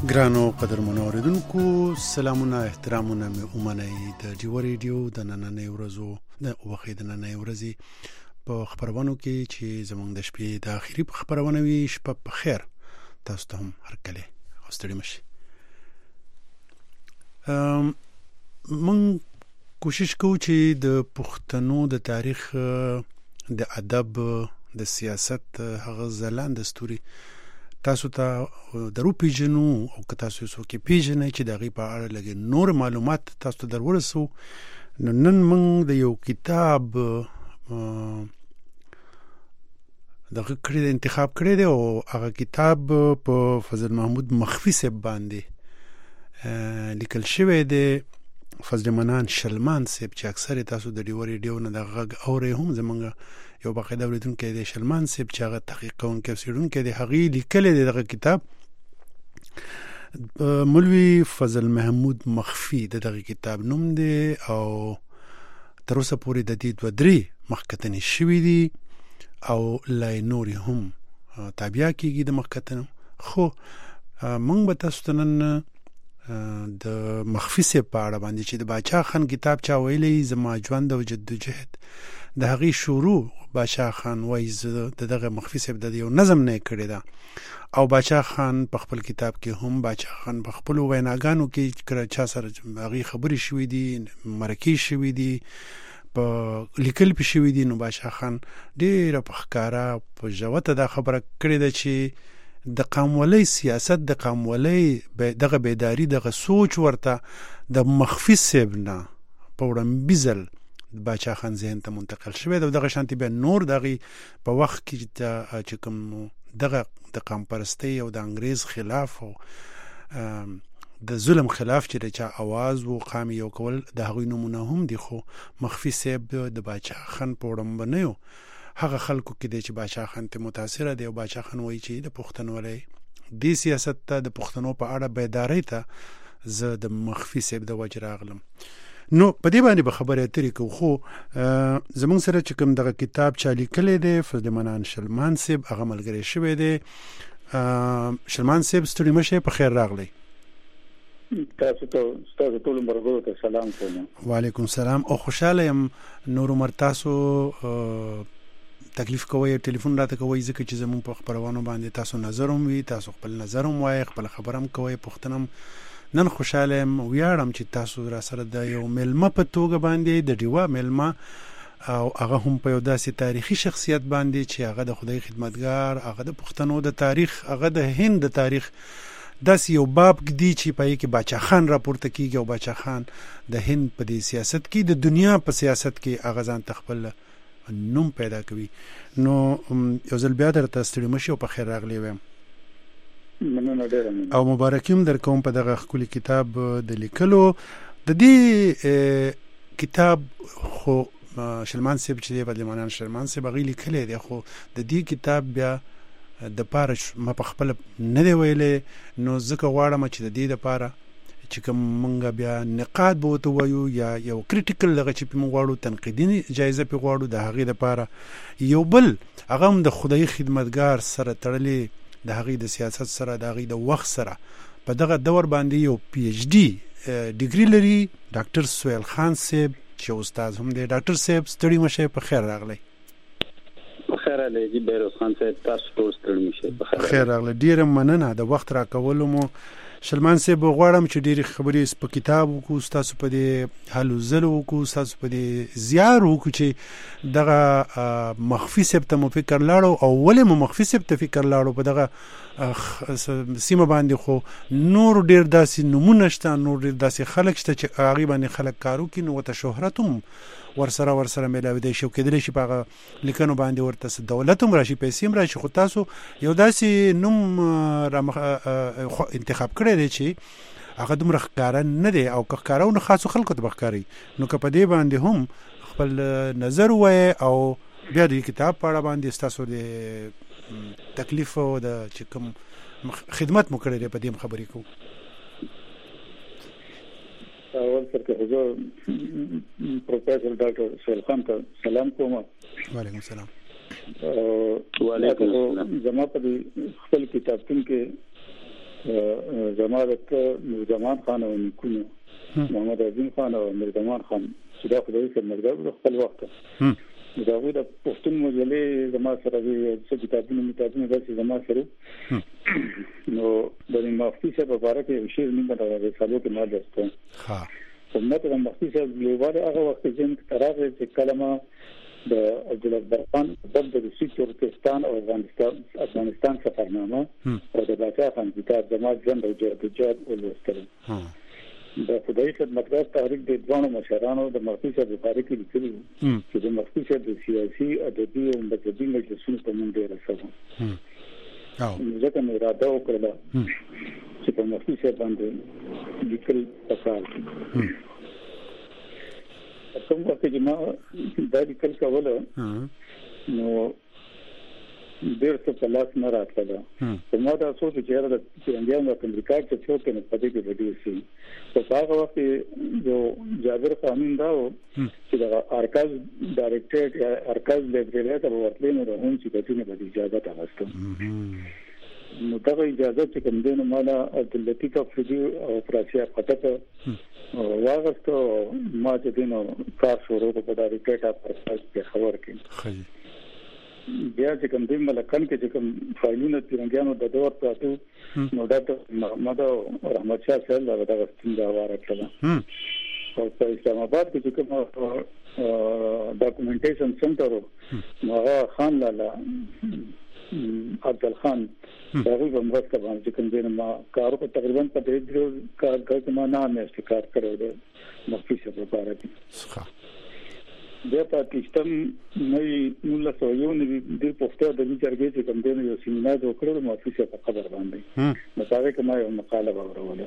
ګرانو قدرمنو اوریدونکو سلامونه احترامونه مې ومنئ د ډیو ریډیو د نننۍ ورځو د ورځې په خبرونو کې چې زموږ د شپې د اخیری خبرونه وي. شپه په خیر تاسو ته هم هرکله او ستړي مشي. من کوشش کوو چې د پښتنو د تاریخ د ادب د سیاست هغه ځلانده ستوري تاسو ته درو پیژنو او که تاسو څوک پیژنئ چې دغه په اړه لږ نور معلومات تاسو ته درورسو. نن موږ د یو کتاب دغه کړی د انتخاب کړی دی او هغه کتاب په فضل محمود مخفي صاحب باندې لیکل شوی دی. فضل منان شلمان صاحب چې اکثر تاسو د ډیو ریډیو نه د غږ اورئ هم زمونږ یو باقاعده اوریدونکی دی شلمان صاحب چې هغه تحقیق کوونکی او څېړونکی دی. هغې لیکلی دی دغه کتاب. مولوي فضل محمود مخفي د دغه کتاب نوم دی او تر اوسه پورې د دې 2-3 مخکتنې شوي دي او لا نورې هم تابع کېږي د مخکتنو. خو موږ به تاسو ته نن د مخفي صاحب په اړه باندې چې د باچا خان کتاب چا ویلی زما ژوند او جدوجهد د هغې شروع باچا خان وایي زه دغه مخفي صاحب د یو نظم نه کړی ده او باچا خان په خپل کتاب کې هم باچا خان په خپل ویناګانو کې چا سره هغې خبرې شوي دي مرکې شوي دي په لیکل پې شوي دي. نو باچا خان ډېره په ښکاره په ژوته دا خبره کړې ده چې د قامولۍ سیاست د قامولۍ دغه بیداری دغه سوچ ورته د مخفي صاحب نه په وړاندې ځل باچا خان ذهن ته منتقل شوی دی. دغه شانتي بیا نور دغه په وخت کې چې کوم دغه د قام پرستۍ او د انګریز خلاف او د ظلم خلاف چې چا आवाज و قام یو کول د هغوی نمونه هم دي. خو مخفي صاحب د باچا خان په وړاندې هغه خلکو کې دی چې باچا خان ته متاثره دی او باچا خان وایي چې د پښتونولۍ دې سیاست ته د پښتنو په اړه بیداری ته زه د مخفي صاحب د وجه راغلم. نو په دې باندې به خبرې اترې کوو. خو زموږ سره چې کوم دغه کتاب چا لیکلی دی فضل منان شلمان صاحب هغه ملګری شوی دی. شلمان صاحب ستړي مشئ، په خیر راغلی. تاسو ټول مرګو ته سلام کوم. وعلیکم سلام او خوشاله یم. نور عمر تاسو تکلیف کوي ټلیفون راته کوي ځکه چې زموږ په خبرونو باندې تاسو نظر هم وي، تاسو خپل نظر هم وایي، خپل خبر هم کوي. پښتنم نن خوشاله یم ویاړم چې تاسو را سره د یو ملمه په توګه باندې د ډیوا ملمه او هغه هم په یو داسې تاریخي شخصیت باندې چې هغه د خدای خدمتګار، هغه د پښتنو د تاریخ، هغه د هند د تاریخ داسې یو باب دی چې پای کې باچا خان راپورته کیږي او باچا خان د هند په دې سیاست کې د دنیا په سیاست کې هغه ځان تخپل نوم پیدا کوي. نو یو ځل بیا درته ستړي مشي او په خیر راغلی ویم او مبارکیم در کوم په دغه ښکلي کتاب د لیکلو. د دې کتاب خو شلمان صاحب چې دی فضل منان شلمان صاحب هغې لیکلی دی، خو د دې کتاب بیا د پاره ما په خپل نه دی ویلی. نو ځکه غواړم چې د دې دپاره چې کوم مونږ بیا نقاد به ورته وایو یا یو کریټیکل دغه چې پې مونږ غواړو تنقیدي جایزه پې غواړو د هغې دپاره یو بل هغه هم د خدای خدمتګار سره تړلې د هغې د سیاست سره د هغې د وخت سره په دغه دور باندې یو PhD ډیګري لري ډاکټر سهیل خان صاحب چې استاد هم دی. ډاکټر صاحب ستړي مشئ، په خیر راغلی. په خیر راغلی بیروز خان صاحب، تاسو ټول ستړي مشئ، په خیر راغلی. ډېره مننه د وخت راکولو مو. شلمان صاحب غواړم چې ډېرې خبرې په کتاب وکړو، ستاسو په دې هلو ځلو وکړو، ستاسو په دې زیار وکړو چې دغه مخفي صاحب ته مو فکر لاړو او ولې مو مخفي صاحب ته فکر لاړو. په دغه سیمه باندې خو نور ډېر داسې نمونه شته، نور ډېر داسې خلک شته چې هغې باندې خلک کار وکړي، نو ورته شهرت هم ورسره میلاویدی شي او کېدلی شي په هغه لیکنو باندې ورته دولت هم راشي، پیسې هم راشي. خو تاسو یو داسې نوم انتخاب کړی دی چې هغه دومره ښکاره نه دی او که ښکاره نو خاصو خلکو ته به ښکاري. نو که په دې باندې هم خپل نظر ووایې او بیا د کتاب په اړه باندې ستاسو د تکلیف او د چې کوم خدمت مو کړی دی په دې هم خبرې کوو. اول سره حضور پروفیسور ډاکټر سهیل خان ته سلام کوم. وعلیکم السلام. وعلیکم السلام. زما په خپل کتابتون کې زمانه زمان خان او نیکونو محمد عظیم خان او مردمان خان چې دا خدای سره مرګ خپل وخت دا وو د پښتون مجلې زما سره د کتابونو داسې زما سره نو د مفتي صاحب په اړه کې شعر نیمه دا رسالو کې ما درته ها کومه د مفتي صاحب لیواره هغه وخت چې تراغه چې کلمه د عبدالله خان د روسي ترکستان او افغانستان سفرنامه او د باچا خان کتاب زما ژوند او جديد ولوستل د خدای خدمتګار تاریخ د ځوانو مشرانو د مفتي صاحب لپاره کې لیکلي چې د مفتي صاحب د سیاسي ادبي او مذهبي مجلسونو په منځ کې راځي ځکه مې اراده وکړه چې په مفتي صاحب باندې لیکل پکار کوم وخت چې ما دا لیکل کوله نو ډېر څه په لاس نه راتله ما دا سوچ چې د انډیا د امریکا چې څو ته په دې کې بدل شي په هغه وخت یو جابر قانون دا و چې د ارکاز ډایرکټریټ یا ارکاز لایبرری ته ورتلې نو هم چې د دې په اجازه تاسو نو دا اجازه چې کوم دین مالا عبداللطیف افریدی او فراسیا پټه واغستو ما چې دینو کار شروع په ډایرکټریټ په خبر کې بیا چې کوم دې ملکن کې چې کوم فایلونه ترنګانو د دور پاتو نو ډاکټر محمد رحمت شاه صاحب دا غوښتنه دا واره کړه او په اسلام آباد کې چې کوم ډاکومېنټیشن سنټر نو خان لالا عبدال خان دا غوښتل مرسته باندې کوم دې ما کارو په تقریبا په دې کار کوي ما نه مې استکار کړو د مفتی صاحب لپاره کې د پاکستان مې مولا سویونه د پښتو د جرګې چې کوم دی یو سیمینار وکړو مو افیسه په خبر باندې نو هغه کومه یو مقاله وروله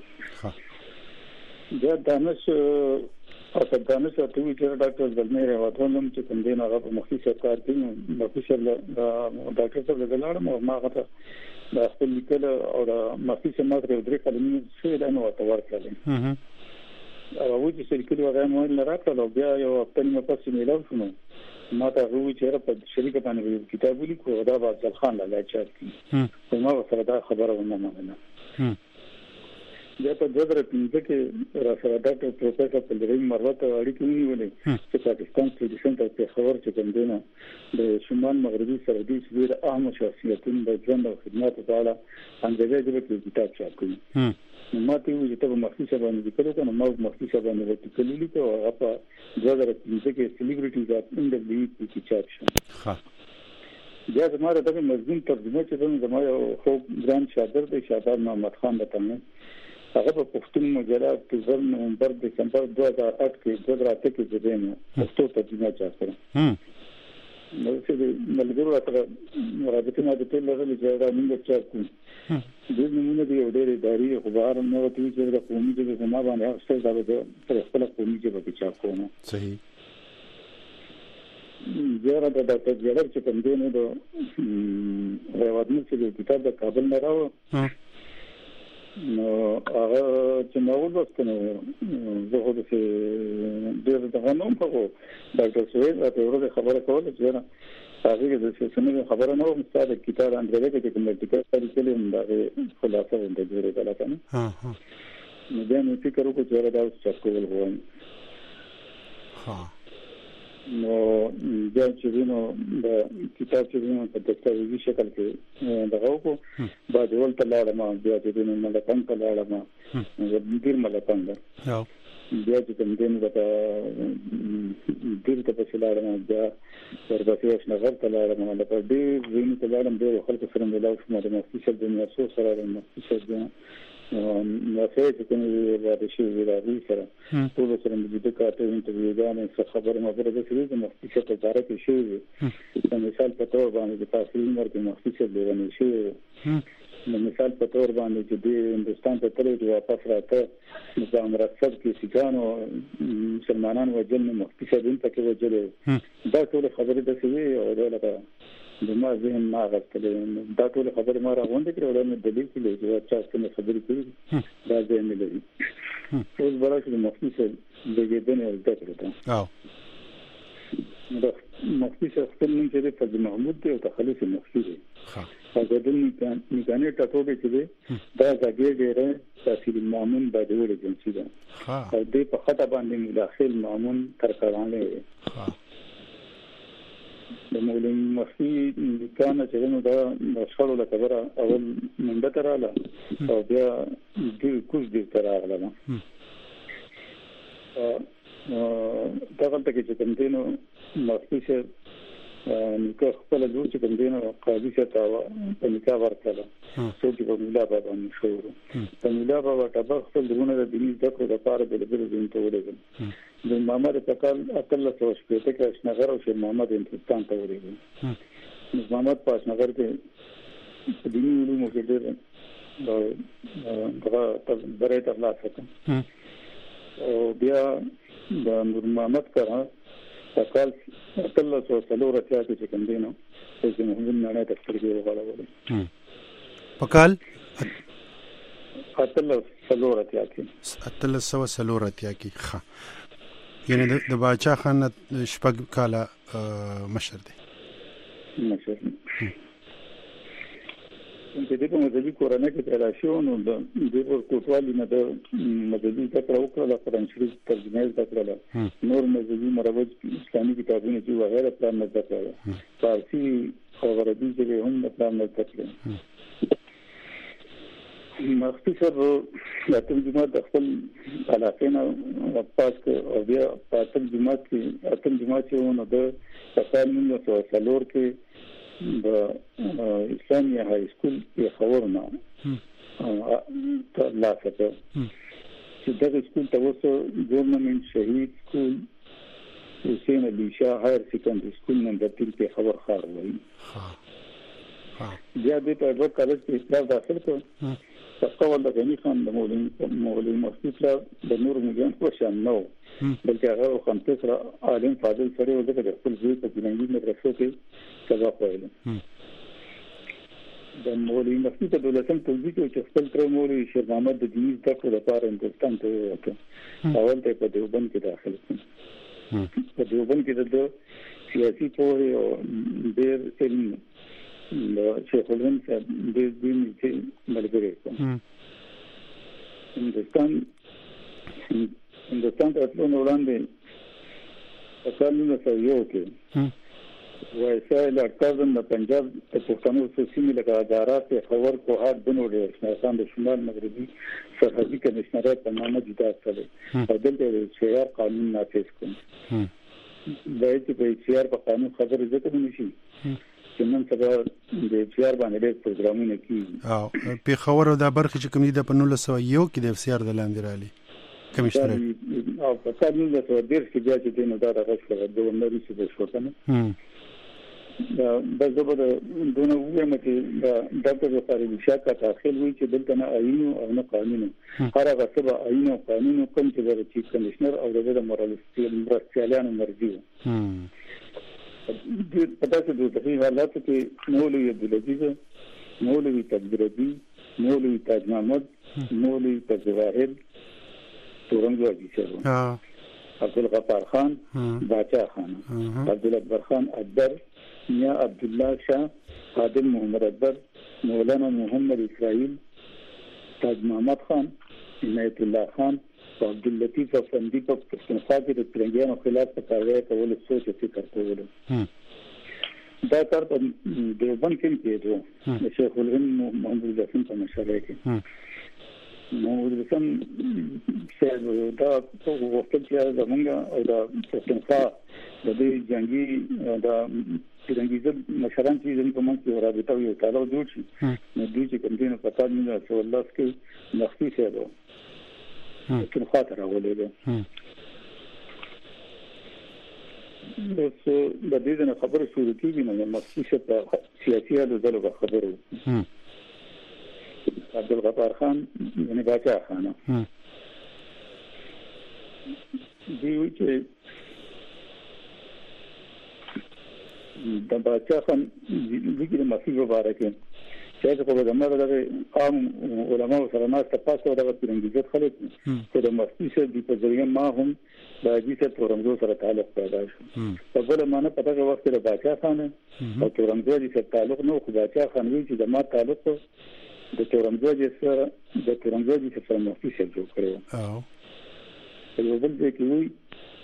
دا دانش او دانش ته وی چې ډاکټر زلمیر واتونم چې کوم دی هغه په مخکې کار کوي مخکې ډاکټر صاحب دلاره ما هغه د خپل لیکل او د مخکې ماته درې کلمې څه ده نو تور کړل او چې سړي وغه مو نه راکړل بیا یو خپل مپس میلاو شنو ما ته وی چې په شریکه باندې کتاب لیکو دا عبدال خان لا چات کی نو سره دا خبره ونه مانه دا په دغه پینځه کې راسره ډاکټر پروفیسور پلریم مروت اړیکې ونیولې چې پاکستان سټیشن ته خبر چې کوم دینه د شمال مغربي سرحدي سویر اهم شخصیتونو د ژوند او خدمات په اړه انځورګر کې کتاب چاپ کړی نو ماته وی چې ته مخکې باندې وکړو کنه ما مخکې باندې وکړلې لیکو هغه په 2015 کې سلیبریټیز اف انډ کې چاپ شو بیا زموږ د مضمون ترجمه چې زموږ خو ګران شاګرد دی شهباز محمد خان وطن هغه په پښتون مجله په نومبر دسمبر 2008 کې ځدنه پښتو ترجمه چاپ کړه نو چې ملګرو سره رابطه د ټول لغوي ځای موږ چاپ کړو د نمونه دی یو ډېر اداري خبر نو ته چې د قومي د زما باندې اصل دا د خپل قومي کې به چاپ کوم صحیح زیاره د ډاکټر جلال چې کوم دی نو د روادمن چې کتاب د کابل نه راو نو هغه چې نو وځکنه زه هو د ډېر د غنوم په ډاکټر سوید راته ورته خبره کوله چې هغه د څه خبره نه و مستعد کتاب انځورګر کې کوم ټیکټ کړی دا خلاصه د جوړه کړه کنه نو بیا مې فکر وکړ چې دا څه کول غواړم نو بیا چې نو د کتاب چې نو په دستاویزي شکل کې دغه وکړو بعد ولته لاړم بیا چې نو ملکان ته لاړم ډیر ملکان دا بیا چې کوم دین د ډیر ته په لاړم بیا ورته نظر ته لاړم نو په ډیر ویني ته لاړم ډیر خلک سره ملاو شوم د مخصوص د میاسو سره د مخصوص نو چې کوم د شی ویلاري سره ټول سره د کاته انټرویوګانې څخه خبره مبره د سړي د مخصوص په اړه کې شی د مثال په تور باندې د تحصیل مرګ مخصوص دی ونه شی نو مثال په تور باندې چې د هندستان ته تللی دی واپس راته د امرتسر کې سیګانو مسلمانان وجل مخصوص دین ته کې وجل دا ټول خبره د سړي او دلته د ما ذهن ما غوښتل دا ټول خبره ما راغونډه کړې او د دلیل کې چې چا څنګه خبرې کوي دا ذهن لري اوس برابر د مخصوص د دې نه زده کړو مخفي خپل نوم چې فضل محمود دی او تخلص مخفي دی هغه د میکانې ټاټوبه چې دی دا ځای ډېر تحصیل مامون باندې ورجنسي ده او دې په خطا باندې مداخل مامون تر کړهانه د مولوی مخفي کانه چې نو دا شړو له خبره اول منډه تراله او بیا دې کوز دې تراله دا غلطه کې چې کوم دینو مخفي شه نکاح خپل جوړ چې کوم دینو قاضي شه تا په نکاح ورکړه څو چې په مولا بابا مشهور په مولا بابا تبخ خپل دونه د دیني ذکر د پاره د بل دین ته ولېږي د محمد تکل اقل څه شپته کې اشنغر او شه محمد هندستان ته ولېږي محمد پاس نګر کې دیني علوم کې ډېر دا برای ته لا څه او بیا د نور محمد کړه تکل اقل څه څلور اتیا کې کوم دینو چې محمد نه تفسیر کې وغواړل پکال اقل څلور اتیا کې ښه یعنی د باچا خان شپږ کاله مشر دی چې د مذهبي کورنۍ کې پیدا شو نو د کوټوالي نه د مذهبي ذکر وکړه د قرآن شریف ترجمه وکړه نور مذهبي مروج اسلامي کتابونه چې وغیرہ پلان نه کړل فارسی او عربي ژبه هم پلان نه کړل مختصر لاتم جماعت د خپل علاقې نه پاس او بیا پاتم جماعت چې نو د تقریبا 1904 کې د اسلامي های سکول په خبرونه لا څه چې دا سکول تاسو ګورنمنت شهید سکول حسین علي شاه هایر سیکنډري سکول نمبر 3 په خبر خار وایي بیا د په ورک کالج کې اسلام داخل کړ تقول د غنی خان د مولوی مفتی د نور مجان کو شان نو بلکې هغه خان تر عالم فاضل سره وځي د خپل ځای په بنګي مدرسو کې سبق وایي د مولوی مفتی ته دولتم توضیح کوي چې خپل تر مولوی شیر محمد د دیني ذکر لپاره هندستان ته وته اول ته په دیوبند کې داخل کړ په دیوبند کې د سیاسي پوهه او ډېر علم شیخ الهند صاحب د دین چې ملګری کوم هندستان ته ټول وړاندې اصلونه سویو کې وایسای لړکازم د پنجاب په پښتنو سیمې لکه هزارات خبر کوهات بنو ډېر افغانستان د شمال مغربي سرحدي کمشنرات په نامه جدا کړل او دلته د شریعت قانون نافذ کړ باید چې په شریعت په قانون خبرې ذکر نشي چې نن سبا د شریعت باندې ډېر پروګرامونه کیږي او په خبرو د برخه چې کوم دي په 1901 کې د شریعت د لاندې رالي کمشنر او په کارنو د ډېر چې بیا چې دینه دا راغله د ونري څه شوکنه دا زبر دونه وایم چې دا ډاکټر خاري شاکه داخل وي چې دلته نه آئین او نه قانون هر هغه څه آئین او قانون کوم چې د چیف کمشنر او د مرستیالانو مرجو د پتا څه د تخیل حالات کې مولوی عبدالعزیز مولوی تقدیردی مولوی تاج محمد مولوی تزواهر تورنګ واجی شروع عبدالغفار خان باچا خان عبدالاکبر خان اکبر میاں عبداللہ شاہ عادل محمد اکبر مولانا محمد اسرائیل تاج محمد خان عنایت الله خان او عبداللطیف افندی په پښتونخوا کې د ترنګیانو خلاف کاروائی کول سوچ فکر کول دا کار په دیوبند کې کېدو شیخ الهند محمد الحسن په مشرۍ کې محمد الحسن صاحب دا وخت چې زمونږ او د پښتونخوا د دې جنگي د څنګه مشران چې زموږ په منځ کې رابطه یو تعلق جوړ شي نو دوی چې کوم دینه پتا نه چې الله کې مخفي شه ده چې خاطر راولېږي نو د دې نه خبره شروع کیږي نو مخفي شه په سیاسي حالت دلو خبرو عبدالغفار خان یعنی باچا خان دی چې د باچا خان دغه مخفي مبارکه چې په دغه د عام علماء سره نه تاسو دغه پرنګیزت خلک چې د مفتي سره د پزریه ما هم د دې تورنګو سره تعلق پیدا شو په بل معنی په دغه وخت د باچا خان او تورنګو سره تعلق نو خو باچا خان وی چې د ما تعلق د تورنګو سره مفتي سره جوړ کړو یو بل ځای کې وی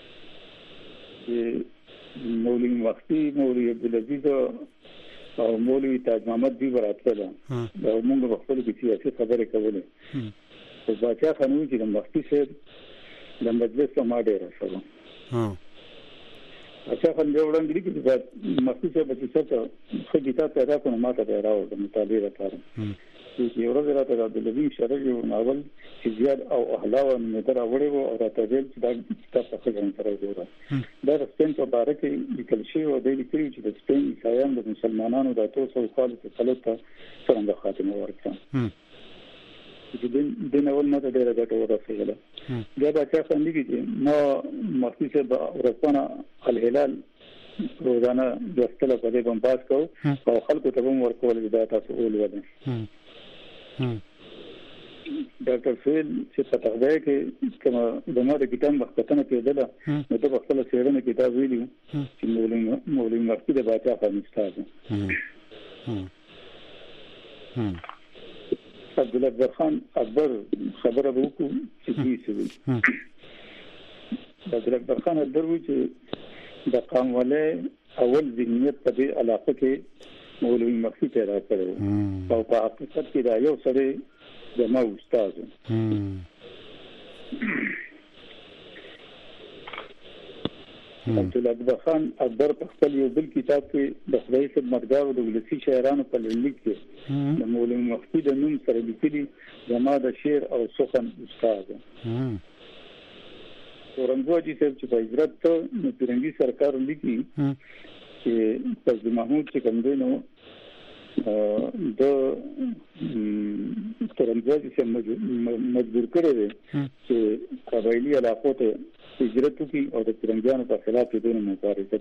مولوی مفتي مولوی عبدالعزیز او مولوی تاج محمد دی وراتله دا موږ په خپل کې سیاسي خبرې کولې او باچا خان وی چې د مفتي سره د مجلس په ماډه راځو باچا خان یو وړاندې کې چې مفتي سره په څه خو کتاب پیدا کړو ماته به راو د مطالعه لپاره چې یو ورځ راته د عبدالعزیز شرف یو ناول چې زیاد او احلاوه مدر اوړې وو او راته ویل چې دا کتاب په ځان سره وګوره دا د سپین په باره کې لیکل شوی او د لیکلي چې د سپین عیسایان د مسلمانانو د 200 کال څخه څنګه خاتمه ورکړه چې د ناول ماته ډېر ګټه ورسېږله دا چې څنګه چې نو مفتي صاحب ورپانه الهلال روزانه د خپل په دې باندې باس کو او خلکو ته هم ورکول دا تاسو ولول ډاکټر فیل چې په تغذیه کې کومه د ماده کتاب مخکتنه کېدله نو د خپل سیرنه کتاب ویلو چې مولوی مفتي د باچا خان استاد عبدالله خان اکبر خبره وکړو چې دې څه عبدالله خان اکبر و چې د قام ولې اول ذهنیت په دې علاقه کې مولوی مفتي پیدا کړو او په حقیقت کې دا یو سره زما استاد عبدالله خان اکبر په خپل یو بل کتاب کې د خدای خدمتګار او د ولسی شاعرانو په لیک کې د مولوی مفتي د نوم سره لیکلي زما د شعر او سخن استاد تورنګوجي چې په حضرت ته پیرنګي سرکار لیکي چې پس محمود چې کوم دی نو د تورنګوجي چې مجبور کړی دی چې قبایلی علاقو ته هجرت وکړي او د پیرنګیانو په خلاف د مبارزه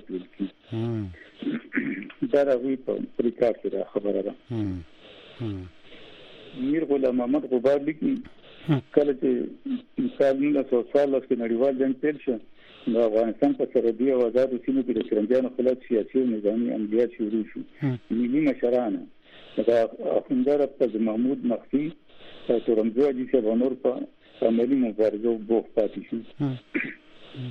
وکړي دا راوي په ریکارډ کې خبره ده میر غلام محمد غبار لیکي کله چې مثال 1914 کې نړیوال جنگ پیل شو د افغانستان په سرحدي او آزادو سیمو کې د پیرنګیانو خلاف سیاسي او نظامي عملیات شروع شو ملي مشران دا اخوندزاده پر محمود مخفي او تورنګوجي چې ونور په عملي مبارزه بوخت پاتې شو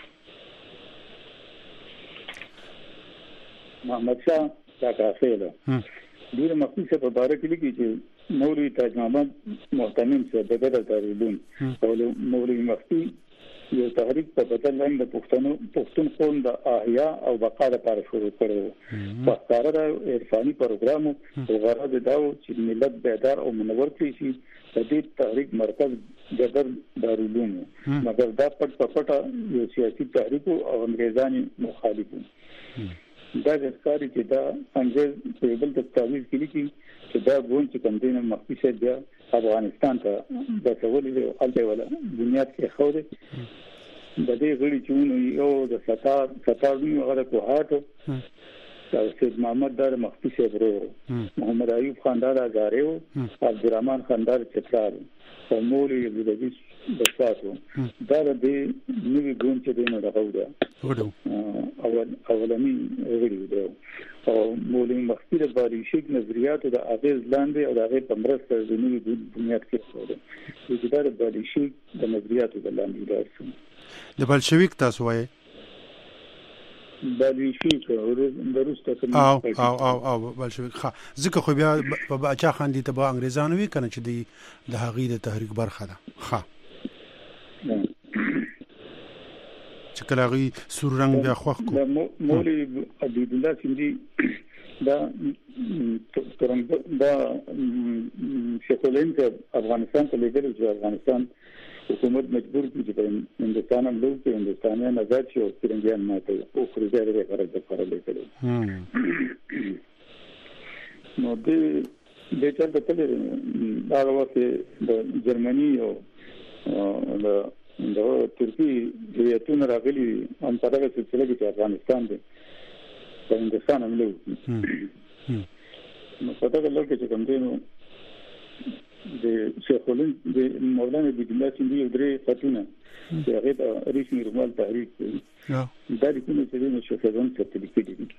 محمد شاه کاکافیله ډیر مخفي څه په باره کې لیکي چې مولوی تاج محمد محتمم څخه د بدر دارالعلوم او مولوی مفتي یو تحریک په بدل لاندې د پښتون قوم د احیا او بقا لپاره شروع کړو په کار د عرفاني پروګرام او غرض دا و چې ملت بیدار او منور کړي شي د دې تحریک مرکز بدر دارالعلوم مګر دا پټ یو سیاسي تحریک او انګریزاني مخالف دا ځکه چې دا انګريز په بل دستاویز کې لیکي چې دا ګون چې کوم دینه مخکې شه بیا افغانستان ته د ټولې الته ولا بنیاد کې خوده د دې غړي چې یو د 17 هغه کوهاټ سید محمد دار مخکې شه برو محمد ایوب خاندار ازاریو عبدالرحمن خاندار چترال او مولوی عبدالعزیز بساتو دا د نوې ګون چې دینه راغوده اولنی غړي دی او مولوی مخکې د باریشیک نظریاتو د اغیز لاندې او د هغه په مرسته د نوې بنیاد کې خوده چې دا د باریشیک د نظریاتو د لاندې راځي د بلشویک تاسو وایي بلشویک ورسته کوم او بلشویک ځکه خو بیا په باچا خان دي ته انګریزانو وی کنه چې د هغې د تحریک برخه ده چې کله غي سور رنگ بیا خوښ کو مولوی عبد الله سیندی دا دا شکلین چې افغانستان ته لګل چې افغانستان حکومت مجبور کی چې هندستان هم لوي چې هندستانیان آزاد شي او پیرنګیان ماته او خریداري غرض لپاره لیکل نو د چا ته دا وخت د جرمني او د ترکی هیئتونه راغلي هم په دغه سلسله کې چې افغانستان دی په هندستان هم لوي نو په پټه لږ چې کوم دی نو د شیخولین د مولانا عبد الله سیندی درې خطونه چې هغه د رسمي رومال تحریک کوي دا د کومې چې نو شیخون څه لیکلي دي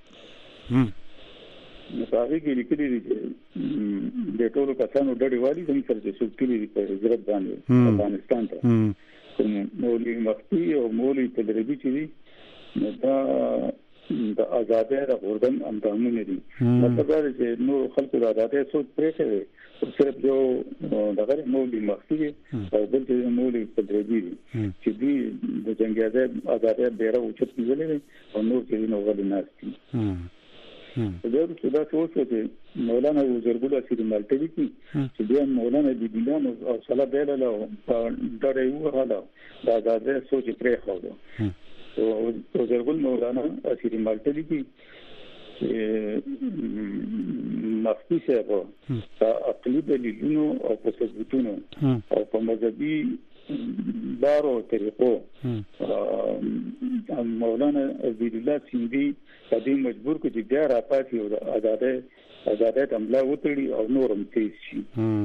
نو هغه کې لیکلي دي چې د ټولو کسانو ډډې والی زموږ سره د سوکتلي په هجرت باندې افغانستان ته کوم مولوی مفتی او مولوی تدریبي چې دي نو دا د آزادۍ د غوردن اندامونه دي مطلب دا چې نو خلکو د آزادۍ سوچ پرې کوي صرف جو دغه مولوی مفتی او بل چې مولوی تدریبي دي چې دوی د جنگ آزادۍ بیره اوچت نیولې او نور چې نو غلي ناشتي دا څه چې مولانا وزرګل اسیر مالټوي چې بیا مولانا د دینانو او صلاح بیلاله او دا یو حاله دا آزادۍ سوچ پرې خو او وزرګل مولانا اسیر مالټوي مفتی صاحب په عقلي دلیلونو او په ثبوتونو او په مذهبي لارو طریقو مولانا عبد الله سیندی په دې مجبور کړي چې بیا راپاتې او آزادۍ حمله وکړي او نورم تیز شي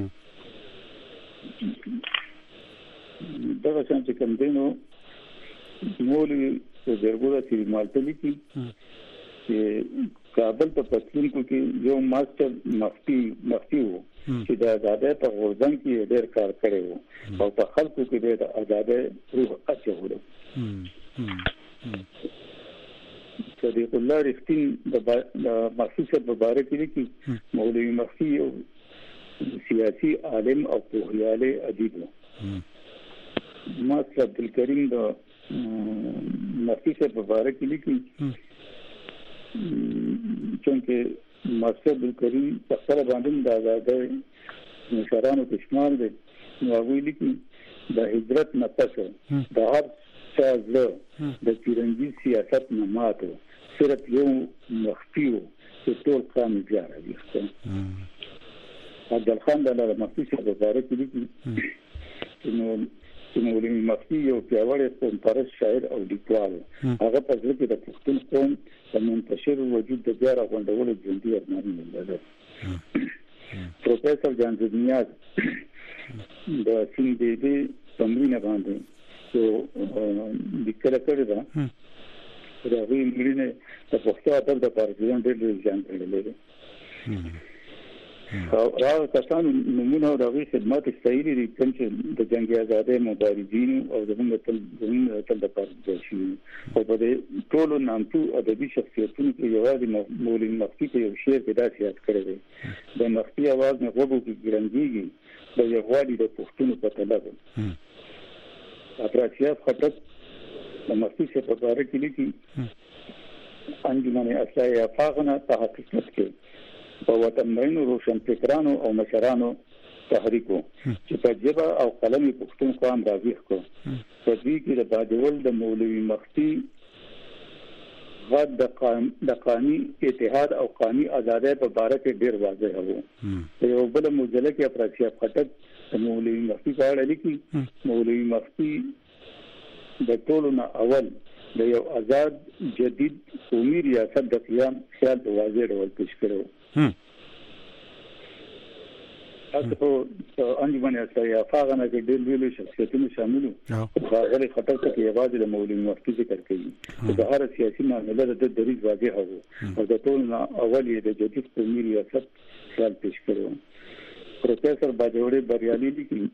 دا څنګه کوم دینو مولوی وزرګل اسیر مالټوي چې کابل په پښتونخوا کې یو ماستر مفتی وو چې د آزادۍ په غوړځنګ کې ډېر کار کړی وو او په خلکو کې د آزادۍ روح اچولو صدیق الله رښتین د مخصوصه په باره کې لیکي مولوی مفتی یو سیاسي عالم او پوهیاله ادیب وو ماستر عبدالکریم د مخصوصه په باره کې لیکي چونکه ماستر عبدالکریم په خپل باندې د آزادۍ مشرانو کې شمار دي نو هغه لیکي د هجرت نه پس د هر څه د تیرنګي سیاست نه ماته صرف یو مخفي چې ټول قام بیا راځي عبدالخان د مخفي په باره کې لیکي نو مولوی مفتی یو پیاوړی قوم پرست شاعر او لیکوال هغه په ځل کې د پښتون قوم د منتشر وجود د بیا راغونډولو ژوندۍ ارمانونه لري پروفیسور جانزد نیاز د سیندي تمرین باندې یو لیکل کړی دا هغه مړینه د پښتو ادب د پارتیان ډېر ځان کړل راو کسانو نمونه او دغه خدمات استایلی دي چې د جنگ آزادۍ مبارزین او زموږ تل د پاره شي او په دې ټولو نامتو ادبي شخصیتونو کې یوازې مولوی مفتی په یو شعر کې دا سیاست کړی دی د مفتی आवाज نه غوږو کې ګرنګيږي د یووالي د پښتون په طلب افراطیت خطر د مفتی په باره کې لیکي انجمن اسلحه افاغنه په حقیقت کې په وطنمنو روشن فکرانو او مشرانو تحریکو چې په جبه او قلم پښتون قوم راويخ کو په دې کې د بادول د مولوی مفتی غد د قانوني اتحاد او قانوني آزادۍ په اړه کې ډېر واضح وو یو بل مجله کې افراطیت خطر د مولوی مفتی په اړه لیکي مولوی مفتی د ټولو نه اول د یو آزاد جدید قومي ریاست د قیام خیال په واضح ډول پیش کړو تاسو انجمن اسیا فاغنه کې ډېر ویلو شخصیتونه شامل وو هغه خطر ته یوازې د مولوی مفتی ذکر کوي د هر سیاسي معاملې د دریځ واضح وو او د ټول نه اول د جدید قومي ریاست خیال پیش کړو پروفیسور باجوړي بریالي لیکي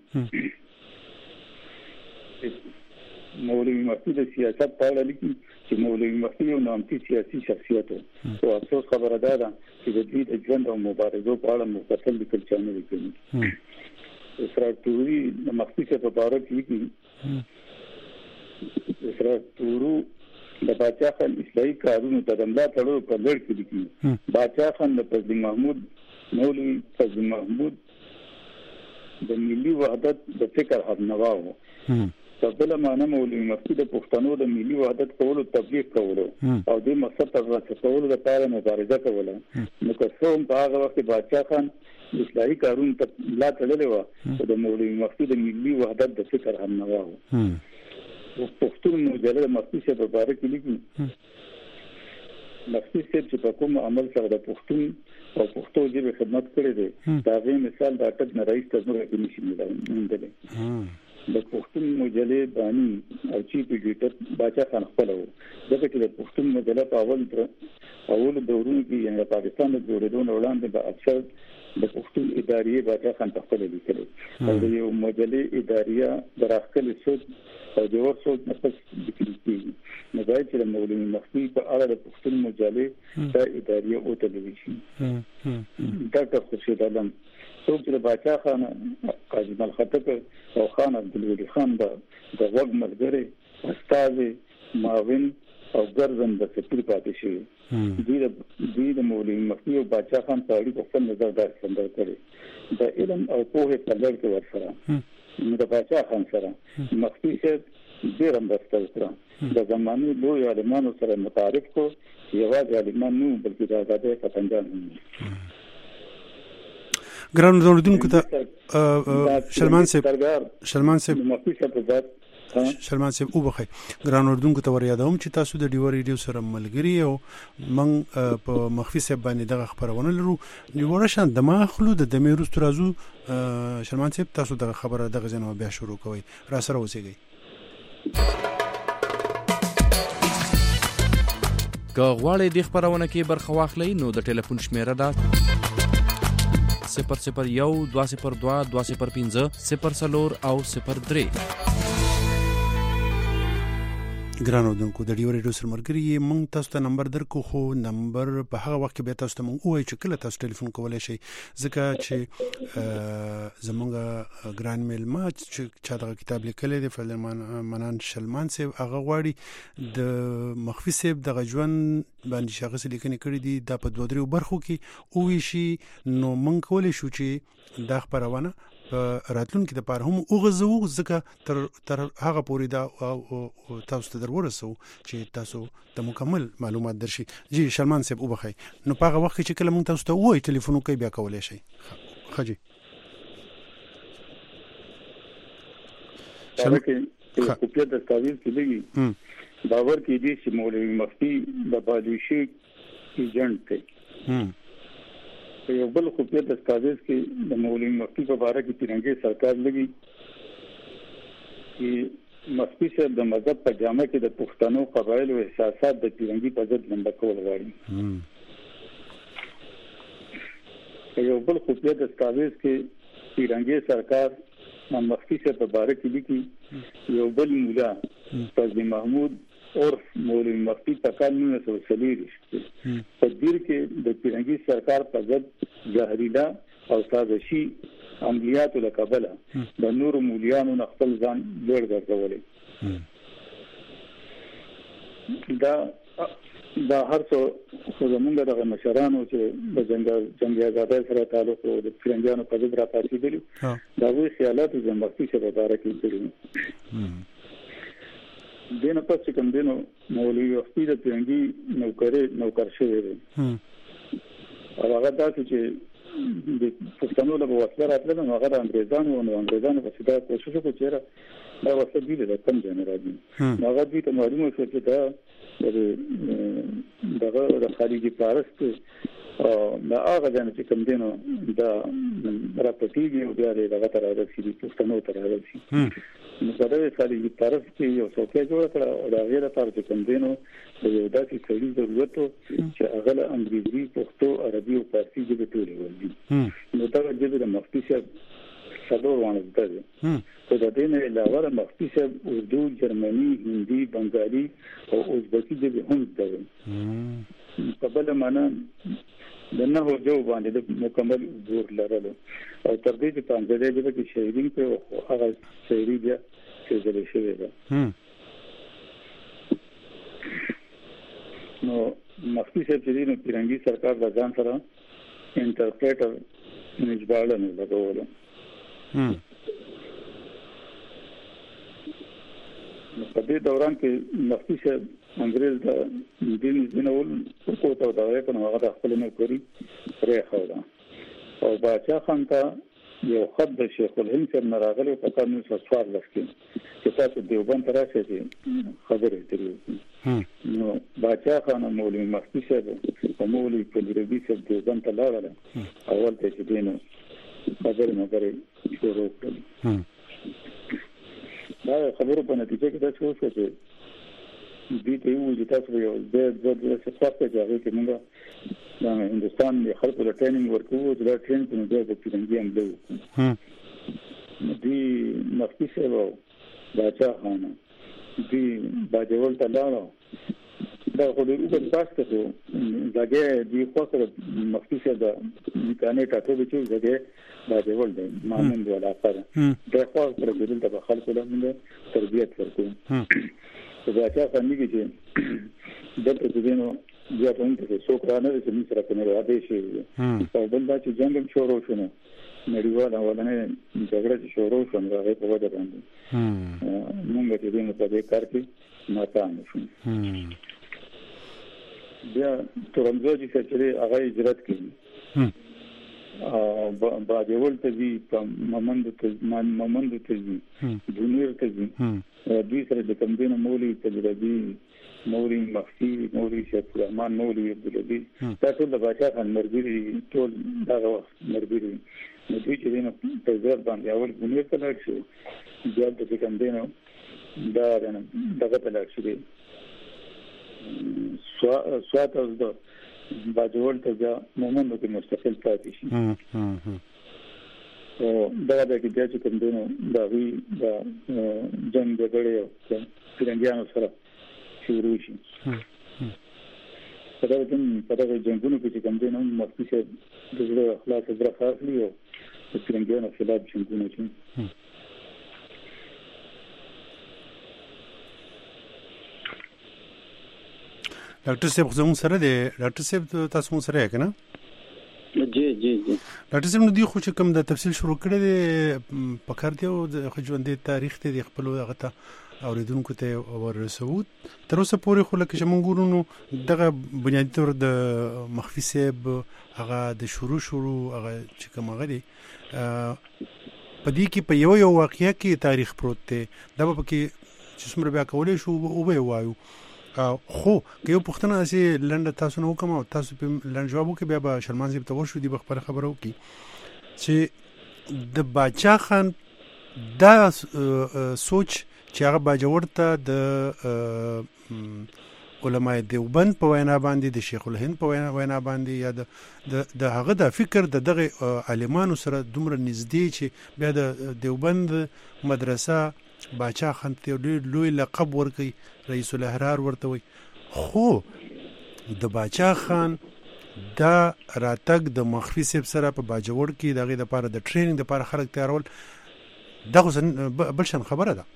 مولوی مفتی د سیاست په اړه لیکي چې مولوی مفتی یو نامتي سیاسي شخصیت او افسوس خبره ده چې د دې د ژوند او مبارزو په اړه مفصل لیکل چانه لیکي اسرار توري د مفتی په اړه لیکي اسرار تورو د باچا خان اسلامي کارونو ته د ملا تړلو په لړ کې لیکي باچا خان د فضل محمود مولوی فضل محمود د ملي وحدت د فکر حمنوا وو تبدل معنا مولوی مفتی د پښتنو د ملي وحدت کولو تبلیغ کولو او د مقصد تر رسولو لپاره مبارزه کوله نو که څوم په هغه وخت باچا خان اسلامي کارون ته لا تړلې و د مولوی مفتی د ملي وحدت د فکر هم نه و پښتون مجله مفتی څخه په اړه کې لیکي مفتی صاحب چې په کوم عمل سره د پښتون او پښتو ژبې خدمت کړی دی دا غي مثال د اټک نه رئیس ته زموږ کې نشي مونږ د پښتون مجلې بانی او چیف ایډیټر باچا خان خپل وو دغه چې د پښتون مجلې په اول دورونو کې یعنی پاکستان د جوړېدو وړاندې به اکثر د پښتون ادارې باچا خان خپل لیکل او د یو مجلې ادارې دراخل سود او د ورسود نفس لیکل کیږي نو دا چې د مولوی مفتی په اړه د پښتون مجلې د ادارې او تلویزیون ډاکټر خورشید عالم څوک چې باچا خان قاضي مل خطک او خان عبدالولی خان د وګ ملګری استاد معاون او ګرځن د سپیر پاتې شي د مولوی مفتی او باچا خان په اړه خپل نظر دار څنګه کړی د علم او پوهې په لړ کې ورسره د باچا خان سره مفتی شه ډیر مرسته وکړه د زماني لوی عالمانو سره متعارف کو یوازې عالمان نو بلکې د آزادۍ پتنجان هم ګران اوریدونکو ته شلمان صاحب مفتی شه شلمان صاحب وبخي ګران اوردونکو ته وريادوم چې تاسو د ډیو ریډیو سره ملګری او من په مخفي صاحب باندې دغه خبرونه لرو نیوړه شان د ماخلو د دمیروس ترازو شلمان صاحب تاسو دغه خبره دغه ځنه بیا شروع کوي را سره اوسېږي که غواړئ د خبرونه کې برخه واخلئ نو د ټلیفون شمیره ده 001 202 205 04 او 03 ګران اوردونکو د ډیو ریډیو سره ملګری مونږ تاسو ته نمبر درکو خو نمبر په هغه وخت کې به تاسو ته مونږ وایو چې کله تاسو ټلیفون کولای شئ ځکه چې زمونږ ګران میل ما چې چا د کتاب لیکل دی فلمان منان شلمان صاحب هغه غواړي د مخفي صاحب د غجوان باندې شخص لیکنې کړې دي د په 2-3 برخو کې او شي نو مونږ کولای شو چې دا خبرونه راتلونکي د پاره هم اوغزو ځکه تر هغه پورې دا تاسو ته درورسو چې تاسو ته مکمل معلومات درشي جی شلمان صاحب وبخي نو په هغه وخت چې کله مونږ تاسو ته وای ټلیفون کوي بیا کولای شي خجی چې کوپیا د تعویض کې لګي باور کې دي چې مولوی مفتی د بادوشي ایجنټ دی یو بل خوبیت دستاویز کې د مولوی مفتی په اړه کې ترنګي سرکار لګي چې مفتی صاحب د مذهب په جامه کې د پښتنو قبایل او احساسات د ترنګي په ضد لمبه کول غواړي یو بل خوبیت دستاویز کې ترنګي سرکار مفتی صاحب په اړه کې لیکي یو بل مولا قاضي محمود اور مولوی مفتی تکانو نه سوسلیری په دیر کې د ترنګي سرکار په ضد ظاهریلا او سازشي عملیات له کابله د نور مولیانو خپل ځان لوړ ګرځولې دا هر څو زمونږ د مشرانو چې د جنگ آزادۍ سره تعلق او د فرنجانو په ضد راپاتې دي دا وی خیالات د مفتی سره داره کې دي دینه پس کوم دینو مولوی مفتی د ترنګي نوکر شوی دی هغه تاسو چې د پښتنو له وسله راتلل نو هغه د انګريزانو په څیر کوشش وکړي چې دا وسله دی د کم جنرالي هغه دې ته معلومه شو چې دا د خارجي پارست دا هغه ځان چې کوم دینو دا راپټیږي او بیا دغه تر راځي پښتنو تر راځي نو دا د خارجي پارست کې یو څوکۍ جوړ کړه او دا غیر لپاره چې کوم دینو د یو داسې سړي ضرورت چې هغه له انګریزي پښتو عربي او فارسي ژبې ټولې ولدي نو دا ژبه د مفتی صاحب څلور وانه ده خو د دې نه علاوه مفتی صاحب اردو جرمني هندي بنگالي او ازبکي ژبې هم ده په بل معنا د نه جو باندې د مکمل زور لرلو او تر دې چې په انګریزي ژبه کې شاعري په هغه شاعري بیا چې زده شوی ده نو مفتی صاحب چې نو ترنګي سرکار د ځان سره انټرپریټر نجباله نه لګول نو په دې دوران کې مفتی صاحب انګريز د دینول کو ته دا یې کنه هغه خپل نه کوي پرې خو دا او باچا خان ته یو خط د شیخ الهند سره راغلی په کال 1914 کې چې تاسو دیوبند ته راشئ خبرې کوي نو باچا خان مولوي مفتی صاحب او مولوي کلیربي صاحب دیوبند ته لاړل اول ته چې دینو خبرې مګرې شروع کړې دا خبرو په نتیجه کې دا څه وشو چې دې ته یو چې تاسو یو د څه څه ځای کې موږ د هندستان د خلکو د ټریننګ ورکوو چې دا ټرین په نوې د پیرنګي هم دی دې مفتی صاحب باچا خان دې باجوړ ته لاړو دا خو دې وګت پاسته ته ځګه دې خو سره مفتی صاحب د امکانات ټاټو چې ځګه باجوړ دی مامن دی علاقه دا خو سره د خلکو له موږ تربيت ورکوو باچا خان میږي چې دلته دینو بیا په انټه کې څوکرانه چې موږ سره کنه راځي شي په بل دا چې جنگ شروع شونه نړیوال اولنې جګړه چې شروع شوه هغه په وجه باندې موږ چې دینو په دې کار کې ناکام شو بیا ترنګوجي چې هغه اجرات کړي باندې ولته دي په ممند ته دي دنیر ته دي دوی سره د کمبینو مولوی تجربي مولوی مخفي مولوی شیخ الرحمن مولوی عبدالعزيز دا ټول د باچا خان مرګري ټول دا مرګري نو دوی چې دینو په ځای باندې اول دنیر ته لاړ شو بیا د کمبینو دا دغه ته لاړ شو سوات اوس د باجوړ ته بیا مومنو کې مستقل پاتې شي او دا د کې چې کوم دینو دا وی دا جنگ د غړي او پیرنګیانو سره شروع شي په دا جنگونو کې چې کوم دینو مفتی شه د اخلاص سره خاصلي او پیرنګیانو خلاف جنگونه شي ډاکټر صاحب زموږ سره دی ډاکټر صاحب تاسو مو سره یې کنه جی ډاکټر صاحب نو دی خو چې کوم د تفصیل شروع کړی دی په کار دی او د ژوندې تاریخ ته د خپل هغه ته اوریدونکو ته ورسوو تر اوسه پورې خو لکه چې موږ ګورو نو دغه بنیادي تور د مخفي صاحب هغه د شروع هغه چې کوم هغه دی په دې کې په یو واقعیا کې تاریخ پروت دی دا به کې چې څومره بیا کولای شو او به وایو خو که یو پښتنه سي لنډه تاسو نو کوم تاسو په لنډ جواب کې بیا به شرمان صاحب ته ورشو دی خبر خبرو کی چې د باچا خان دا سوچ چې هغه باجوړ ته د علماء دیوبند په وینا باندې د شیخ الهند په وینا باندې یا د هغه د فکر دغه عالمانو سره دومره نږدې چې بیا د دیوبند مدرسه باچا خان ته لوی لقب ورکي رئیس الاحرار ورته وي خو د باچا خان دا راتګ د مخفي صاحب سره په باجوړ کې دغه د لپاره د ټریننګ د لپاره خلک تیارول دغه بل شان خبره ده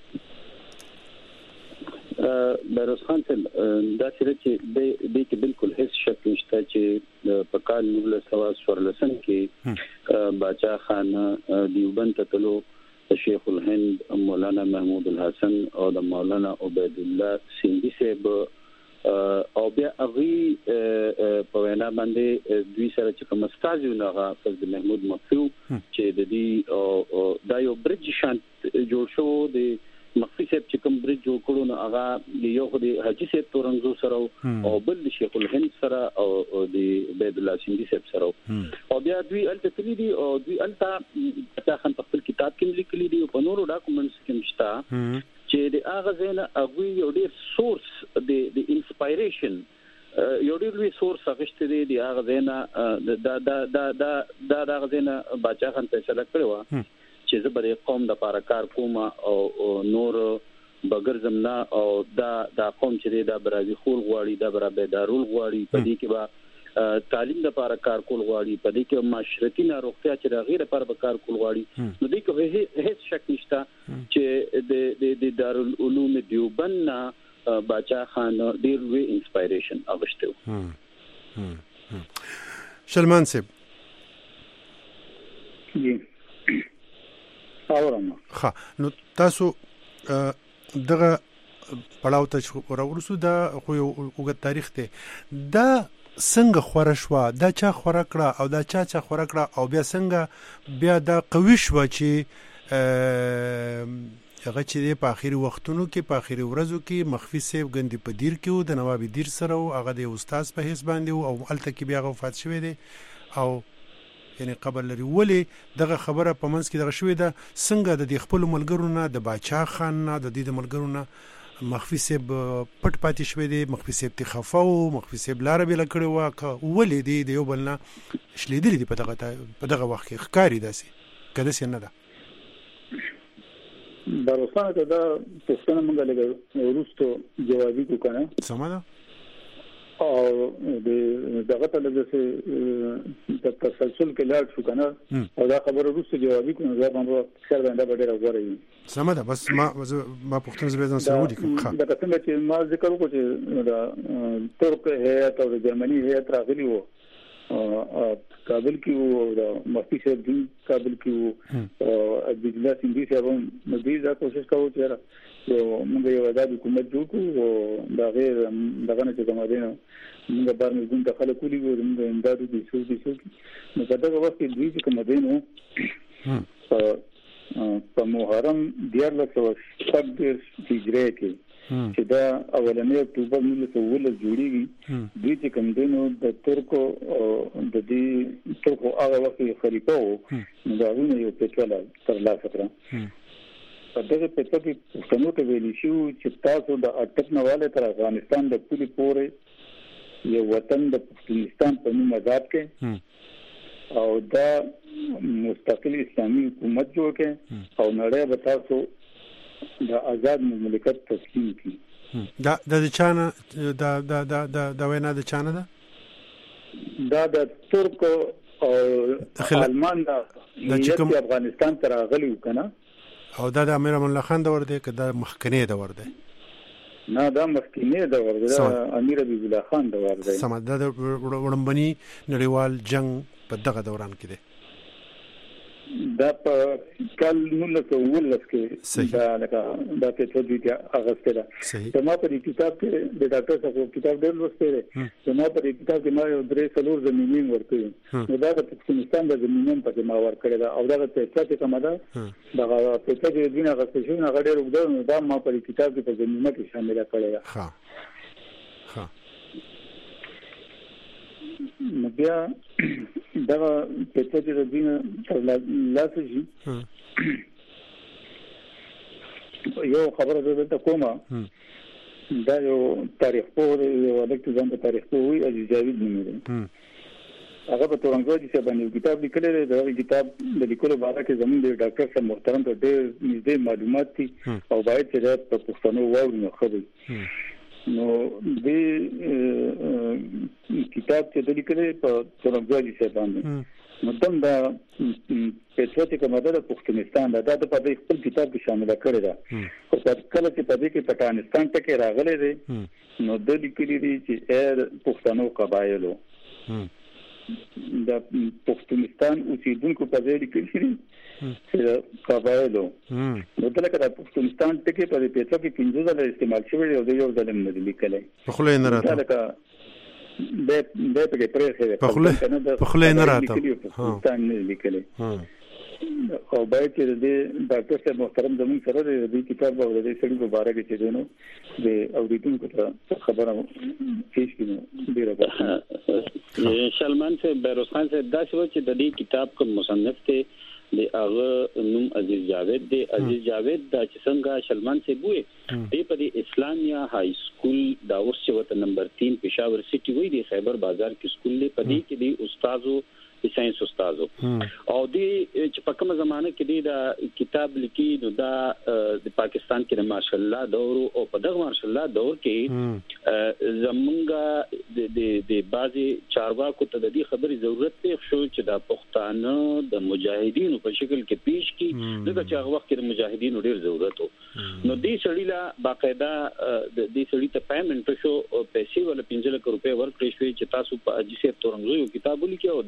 بیروز خان صاحب دا چې د کې بالکل هیڅ شک نشته چې په کال 1914 کې باچا خان دیوبند ته تلو شیخ الهند مولانا محمود الحسن او د مولانا عبید الله سیندی صاحب او بیا هغه په وینا باندې دوی سره چې کوم استاد یو نه فضل محمود مفتی چې د دې دا یو برج شان جوړ شو د مخفي صاحب چې کوم برج جوړ کړو نو هغه یو خو د حاجی صاحب تورنګزو سره او بل شیخ الهند سره او د عبید الله سیندی صاحب سره او بیا دوی الته دي او دوی الته باچا خان په خپل کتاب کې لیکلي دي په نورو ډاکومېنټس کې مشته چې د هغه ځای هغه یو ډېر سورس د انسپایریشن یو ډېر لوی سورس اغشته دي د هغه ځای دا هغه ځای باچا خان فیصله کړو چې زه به قوم د لپاره کار کوم او نور بغیر زمنا او دا قوم چې دا برازي خول غواړي دا برابر دارول غواړي په دې کې به تعلیم د لپاره کار کول غواړي په دې کې معاشرتي ناروغتیا چې د غیر لپاره به کار کول غواړي نو دې کې هیڅ شک نشته چې د دارالعلوم دیوبند باچا خان ډېر لوی انسپایریشن اغشته شلمان صاحب ها نو تاسو دغه پړاو ته ورسو دا خو یو وګ تاریخ ته دا څنګه خوره شوه، دا چا خوره کړه او دا چا خوره کړه او بیا څنګه بیا دا قوي شوه چې هغه چې په آخري وختونو کې په آخري ورځو کې مخفي صاحب ګندې په دیر کې و د نواب دیر سره و، هغه د استاد په حیث باندې و او هلته کې بیا هغه وفات شوی دی او یعنی قبر لري. ولې دغه خبره په منځ کې دغه شوې ده؟ څنګه د دې خپلو ملګرو نه، د باچا خان نه، د دې د ملګرو نه مخفي صاحب پټ پاتې شوی دی؟ مخفي صاحب ته خفه و، مخفي صاحب لاره بېله کړې وه، ولې دی د یو بل نه شلېدلي دي په دغه وخت کې؟ ښکاري داسې که داسې نه ده؟ دروسانه ته دا پوښتنه موږ لږ وروسته جوابي کو کنه سمه ده او دغه ته لږ څه د تسلسل کې لاړ شو کنه او دا خبره وروسته جوابي کو نه باندې خیر باندې ډېر غوړې سمه ده. بس ما پوښتنه زه به ځان سره ولیکم. ښه دا څنګه چې ما ذکر وکړ چې دا ترک هیئت او جرمني هیئت راغلي وو کابل کې وو، د مفتی صاحب دین کابل کې وو او عبدالله سندھی صاحب هم مزید دا کوشش کاوه چې موږ یو آزاد حکومت جوړ کړو او دا غیر دغه نه چې کومه ده موږ باندې ګوند خلک ولګو موږ امدادو دي څو نو په دغه وخت کې دوی چې کومه ده نو په محرم 1430 هجری کې چې دا اولنې اکتوبر 1919 جوړیږي دوی چې کوم دینو د ترکو د دې ترکو هغه وخت خلیفہ وو نو دا یو پیټرل تر لاسه کړ. په دغه پیټرل کې پښتنو ته ویل شو چې تاسو د اټک نواله تر افغانستان د پولی پورې یو وطن د پاکستان په نوم آزاد کړي او دا مستقل اسلامي حکومت جوړ کړي او نړۍ به تاسو د آزاد مملکت تسلیم کی. دا د چانه دا وینا د چانه ده؟ دا د ترک او آلمان د افغانستان تر راغلی کنه او دا د امیر امان الله خان دور دی که دا مخکنی دور دی؟ نه دا مخکنی دور دی، امیر حبیب الله خان دور دی. سم دا د وړاندبني نړیوال جنگ په دغه دوران کې دی. دا په کال 1919 کې دا لکه دا په توګه کې اغسته ده. زما په کتاب کې د ډاکټر صاحب کتاب ډېر لوستل دي. زما په کتاب کې ما یو درې څلور زمینین ورکړي نو دا د پاکستان د زمینین په ما ورکړی دا او دا په څه کومه ده دا په څه کې دینه غسته شو نه غډېر وګړو دا ما په کتاب کې په زمینه کې شامل کړی ده. ها نو بیا دا په څه کې د دین تر لاسه شي یو خبره ده ته کومه دا یو تاریخ پوه یو الکت ځان په تاریخ پوه وي عزیز جاوید نومېږي هغه په تورنګوجي څخه باندې کتاب لیکلی دی. دا کتاب د لیکلو باره کې زموږ د ډاکټر صاحب محترم ته ډېر نږدې معلومات دي او باید چې دا په پښتنو واوري نو ښه دی. نو دې کتاب چې د لیکلې په تورنګوجي څخه باندې مدام دا پېټوټي کومه ده پښتونستان دا د په دې خپل کتاب کې شامل کړی دا او کله چې په دې کې پټانستان ته کې راغلي دي نو د لیکلي دي چې پښتنو قبایلو دا پښتونستان اوسیدونکو په ځای لیکلي دي چې قبایلو نو دلته دا پښتونستان ته کې په دې پېټو کې 15 ځله استعمال شوی دی او یو ځل نه لیکلی په خله نه راته د په پرېخه په خله نه راته پاکستان نه لیکلی او باید چې د ډاکټر صاحب محترم زموږ سره د کتاب او د سړي په اړه کې چې دنو د اوریدونکو ته خبره پیښ کړي ډیره سلمان صاحب بیروز خان صاحب دا چې د دې کتاب کوم مصنف ته د هغه نوم عزیز جاوید دی. عزیز جاوید دا چې څنګه سلمان صاحب وې دی په اسلامیا های سکول دا اوس چې وته نمبر 3 پېښور سټي وې دی خیبر بازار کې سکول دی په دې کې دی استادو ساينس استادو او دی چې په کومه زمانه کې دی دا کتاب لیکي نو دا د پاکستان کې د ماشاءالله دور او په دغه ماشاءالله دور کې زمونږه د بازي چارواکو ته د دې خبرې ضرورت دی شو چې دا پښتانه د مجاهدینو په شکل کې پیش کی دغه چې هغه وخت کې د مجاهدینو ډیر ضرورت وو نو دې سړی لا باقاعده د دې سړی ته پیمنټ شو پیسې ول 15 لک روپے ورکړې شوې چې تاسو په اجي سي تورنګ یو کتاب لیکي او د هغه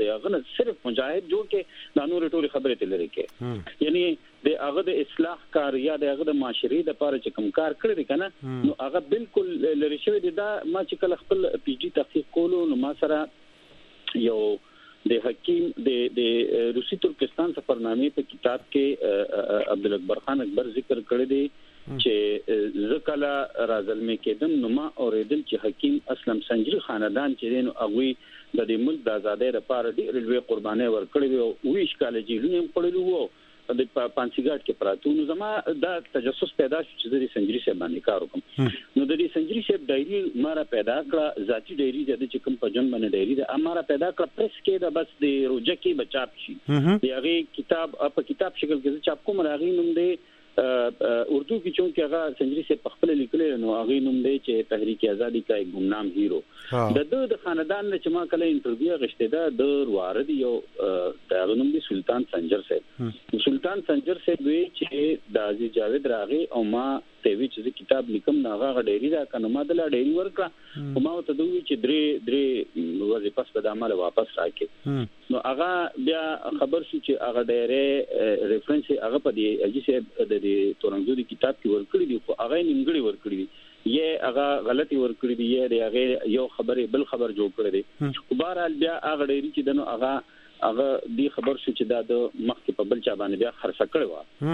صرف مجاهد جوړ کې د نور ټول خبره تل لري کې یعنی د هغه د اصلاح کار یا د هغه د معاشري د لپاره چې کوم کار کړی کنه نو هغه بالکل لري شوی دی دا ما چې کله خپل پی جی تحقیق کولو نو ما سره یو د حکیم د روسي ترکستان سفرنامې په کتاب کې عبدالاکبر خان اکبر ذکر کړی دی چې زکلا رازلمه کېدم نو ما اوریدل چې حکیم اسلم سنجری خاندان چې نو هغه د دې ملک د آزادۍ لپاره ډېر لوی قرباني ورکړي او ویش کال جیلونه پړلو وو د پانسیګاټ کې پراتو نو زما دا تجسس پیدا شو چې د سنجری صاحب باندې کار وکم نو د دې سنجری صاحب ډایری مارا پیدا کړه ذاتی ډایری د چې کوم په جن باندې ډایری د امارا پیدا کړه پریس کې دا بس د روجه کې بچاپ شي دی هغه کتاب په کتاب شکل کې چاپ کوم راغی نوم دی اردو کې چونکه هغه سنجری سے پخپل لیکل نو هغه نوم دی چې تحریک آزادی کا ایک گمنام هیرو د خاندان چې ما کله انټرویو غشته دا د وارد یو د نوم دی سلطان سنجر صاحب سلطان سنجر صاحب وی چې د عزیز جاوید راغي او ما ته وی چې کتاب لیکم ناغه ډایری دا کنه ما د ډایری ورکړه او ما ته دوی چې درې ورځې پس په عمل واپس راکې نو هغه بیا خبر شو چې هغه ډایری ریفرنس هغه په دی عزیز صاحب د تورنګزو د کتاب کې ورکړی دی خو هغه نیمګړی ورکړی دی یې هغه غلطي ورکړی دی یې هغه یو خبره بل خبر جوړ کړی دی خو بهرحال بیا هغه ډایری چې دنو هغه دی خبر شو چې دا د مخکې په بل چا باندې بیا خرڅ کړی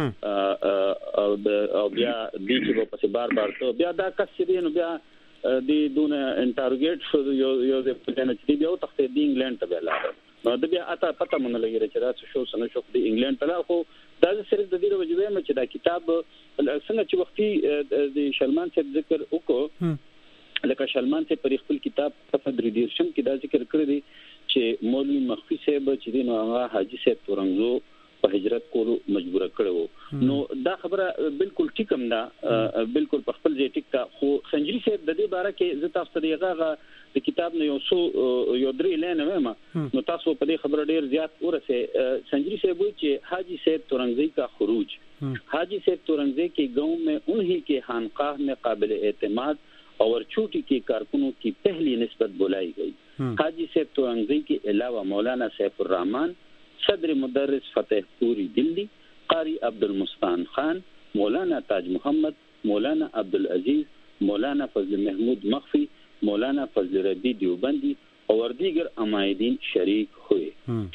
و او بیا دی چې په بار ته بیا دا کس دی نو بیا دی دونه انټروګیټ شو یو د پټنه چې دی او تخته دی انګلند ته ولاړ نو د بیا اته پته مونږ لګی چې دا شو سن شو دی انګلند ته خو دا صرف د دې وجوه مې چې دا کتاب څنګه چې وختي د شلمان صاحب ذکر وکړو لکه شلمان صاحب پر خپل کتاب صفحه 3 کې دا ذکر کړی دی چې مولوی مخفي صاحب چې دی نو هغه حاجی صاحب تورنګزو په هجرت کولو مجبور کړو نو دا خبره بالکل ټیک هم ده بالکل په خپل ځای ټیک تا خو سنجری صاحب د دې باره کې زه تاسو ته هغه د کتاب نه یو درې لینه وایم نو تاسو په دې خبره ډیر زیات ورسه سنجری صاحب وایي چې حاجی صاحب تورنګزی کا خروج حاجی صاحب تورنګزی کے گاؤں میں انہی کے خانقاہ میں قابل اعتماد اور چوٹی کے کارکنوں کی پہلی نسبت بلائی گئی حاجی صاحب تورنګزی کے علاوہ مولانا سیف الرحمن صدر مدرس فتح پوری دلی قاری عبدالمستان خان مولانا تاج محمد مولانا عبدالعزیز مولانا فضل محمود مخفی مولانا فضل ربی دیوبندی اور دیگر عمائدین شریک ہوئے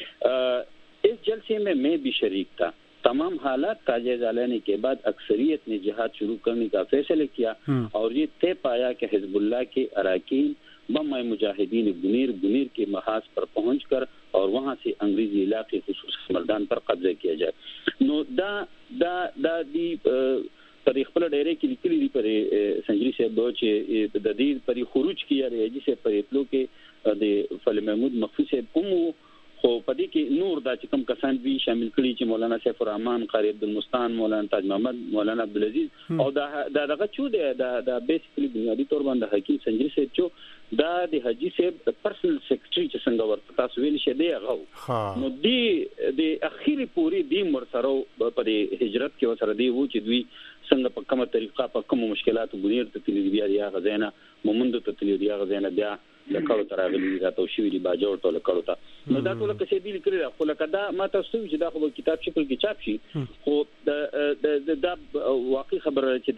اس جلسے میں بھی شریک تھا تمام حالات کا جائزہ لینے کے بعد اکثریت نے جہاد شروع کرنے کا فیصلہ کیا اور یہ طے پایا کہ حزب اللہ کے اراکین بم مجاہدین گنیر کے محاذ پر پہنچ کر اور وہاں سے انگریزی علاقے خصوص مردان پر قبضہ کیا جائے نو دا دی پر خپل ډایری کې لیکلي دي پر سنجری صاحب چې د دې پر خروج کیا رہی جسے پر اتلو کې د فل محمود مخفي صاحب خو پدې کې نور دا چې کوم کسان وی شامل کړي چې مولانا سیف الرحمن قاری عبدالمستان مولانا تاج محمد مولانا عبدالعزیز او دا دغه چو دا بیسیکلی بنیادی تور باندې حکیم سنجری صاحب چې دا د حاجی صاحب پرسنل سیکریټری چې څنګه ورته تاسو ویل شه دی هغه نو دی د اخیری پوری دی مرسرو په هجرت کې وسره دی وو چې دوی څنګه په کومه طریقه په کوم مشکلات غنیر ته تللی بیا یا غزینا مومند ته تللی یا غزینا بیا د کړو تراغلی دا توشي دی باجوړ ټول کړو تا نو دا ټول کې دی لیکل خو لکه دا ما تاسو چې دا خو کتاب شکل کې چاپ شي خو دا واقعي خبره چې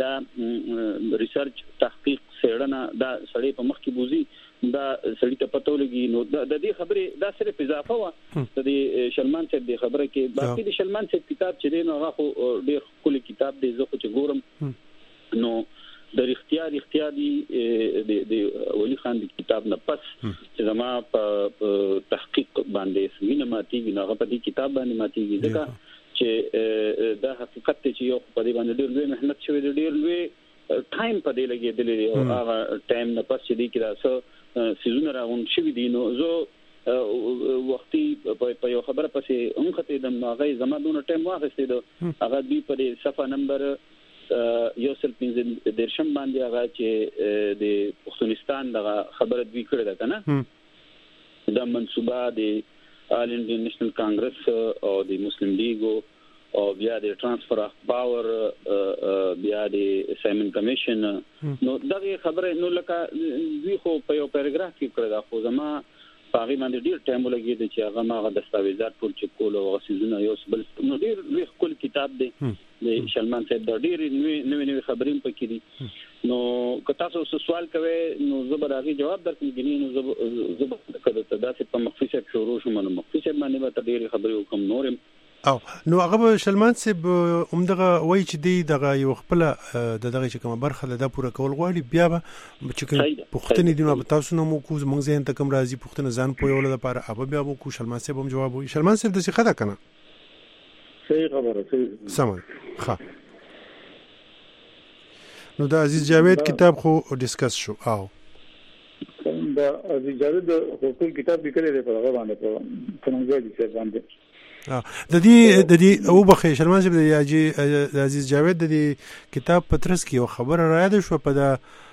دا ریسرچ تحقیق سیړنه دا سړی په مخ کې بوزي دا سړی ته پته لګي نو د دې خبره دا صرف اضافه و د دې شلمان صاحب د خبره کې باقي د شلمان صاحب کتاب چې دی نو هغه ډیر کلی کتاب دی زه خو چې ګورم نو د اختیار دی د ولی خان د کتاب نه پس چې زما په تحقیق باندې سمینه ماتیږي نو هغه په دې کتاب باندې ماتیږي ځکه چې دا حقیقت چې یو په دې باندې ډیر لوی مهنت شوی ډیر لوی ټایم په دې لګېدلی او هغه ټایم نه پس چې دی کې دا سيزونه راغون شوی دي نو زه وختي په یو خبره پسې هم خته د هغه زما دونه ټایم واغستې دو هغه دی په صفحه نمبر یو سل 15 درشم باندې هغه چې د پښتونستان دغه خبره دوی کړې ده کنه د منصوبه د آل انډین نېشنل کانګرس او د مسلم لیگ او بیا د ترانسفر اف پاور بیا د سایمن کمیشن نو دغه خبره نو لکه دوی خو په یو پیراګراف کې کړی دا خو زما باغی باندې ډیر ټایم ولګید چې هغه ما دستاویزات ټول چک کول او غسیزونه یو بل نو ډیر لوی خپل کتاب دی د شلمان صاحب د ډیر نوې خبرې پکې دي نو که تاسو سوال کوئ نو زه به راغی جواب درکړم ګینې نو زه کله ته داسې په مخفي صاحب شروع شوم نو مخفي صاحب باندې به ډیر خبرې وکم نورم او نو هغه شلمان صاحب عمدغه وای چې دی دغه یو خپل دغه چې کومه برخه ده پوره کول غواړي بیا به چې پوښتنې دي نو تاسو نو مو کوز مونږ ځین ته کوم راځي پوښتنه ځان پویول لپاره اوبه بیا مو کو شلمان صاحب هم جواب وي شلمان صاحب د څه خدا کنه صحیح خبره صحیح سم ښه نو د عزیز جاوید کتاب خو ډیسکس شو او دا عزیز جاوید خپل کتاب لیکلی دی په هغه باندې په څنګه دي څه باندې د دې او بخې شلمان صاحب د عزیز جاوید د کتاب پترس کې یو خبره را یاد شو په د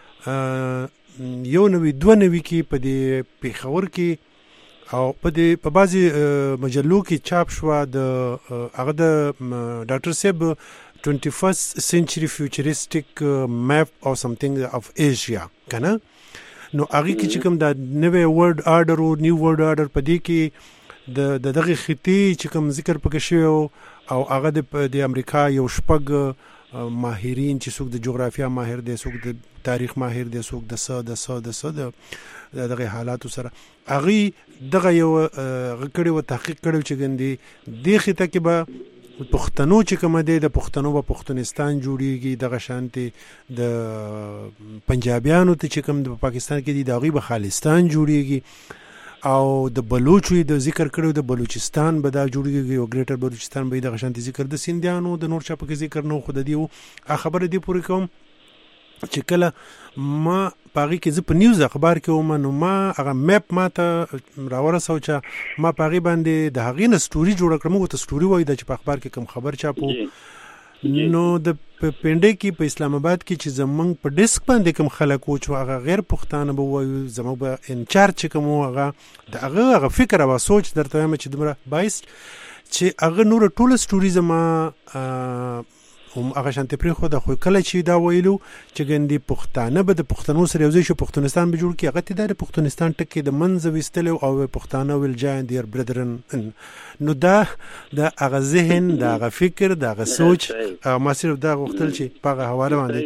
یو نوې دوه نوې کې په دې پیښور کې او په بعضي مجلو کې چاپ شو د هغه د ډاکټر صاحب 21st century futuristic map or something of Asia کنه نو هغه کې چې کوم د نوې ورډ آرډر او نیو ورډ آرډر په دې کې دغه خطي چې کوم ذکر پکې شوی او هغه د امریکا یو شپږ ماهرین چې څوک د جغرافیا ماهر دي څوک د تاریخ ماهر دي څوک د دغه حالاتو سره هغه دغه یو غکړی و تحقیق کړو چې ګندي د خطه کې به پښتنو چې کوم دی د پښتنو په پښتونستان جوړیږي دغه شانتي د پنجابیانو ته چې کوم د پاکستان کې دی دغه به خالستان جوړیږي او د بلوچو د ذکر کړو د بلوچستان به دا جوړیږي او ګریټر بلوچستان به د غشانتي ذکر د سیندیانو د نور چا په ذکر نو خود دیو خبره دی پوری کوم چې کله ما پاغي کې ز په نیوز اخبار کې ومنو ما هغه میپ ما ته راورسو چې ما پاغي باندې د هغې نه سټوري جوړ کړم او ته سټوري وای د چې په اخبار کې کوم خبر چاپو نو د پنده کې په اسلام آباد کې چې زمنګ په ډیسک باندې کوم خلک و چې هغه غیر پښتانه به وایو زموږ به انچارج کوم هغه د هغه فکر او سوچ درته وایم چې دمره بایس چې هغه نور ټول سټوري زما هم هغه شانتي پرې خو د خو کله چې دا ویلو چې ګندې پښتانه به د پښتنو سره یو ځای شو پښتونستان به جوړ کی هغه ته د پښتونستان ټکی د منځ وستل او پښتانه ویل جاین دیر برادرن نو دا د هغه ذهن د هغه فکر د هغه سوچ ما صرف دا غوښتل چې په هغه حواله باندې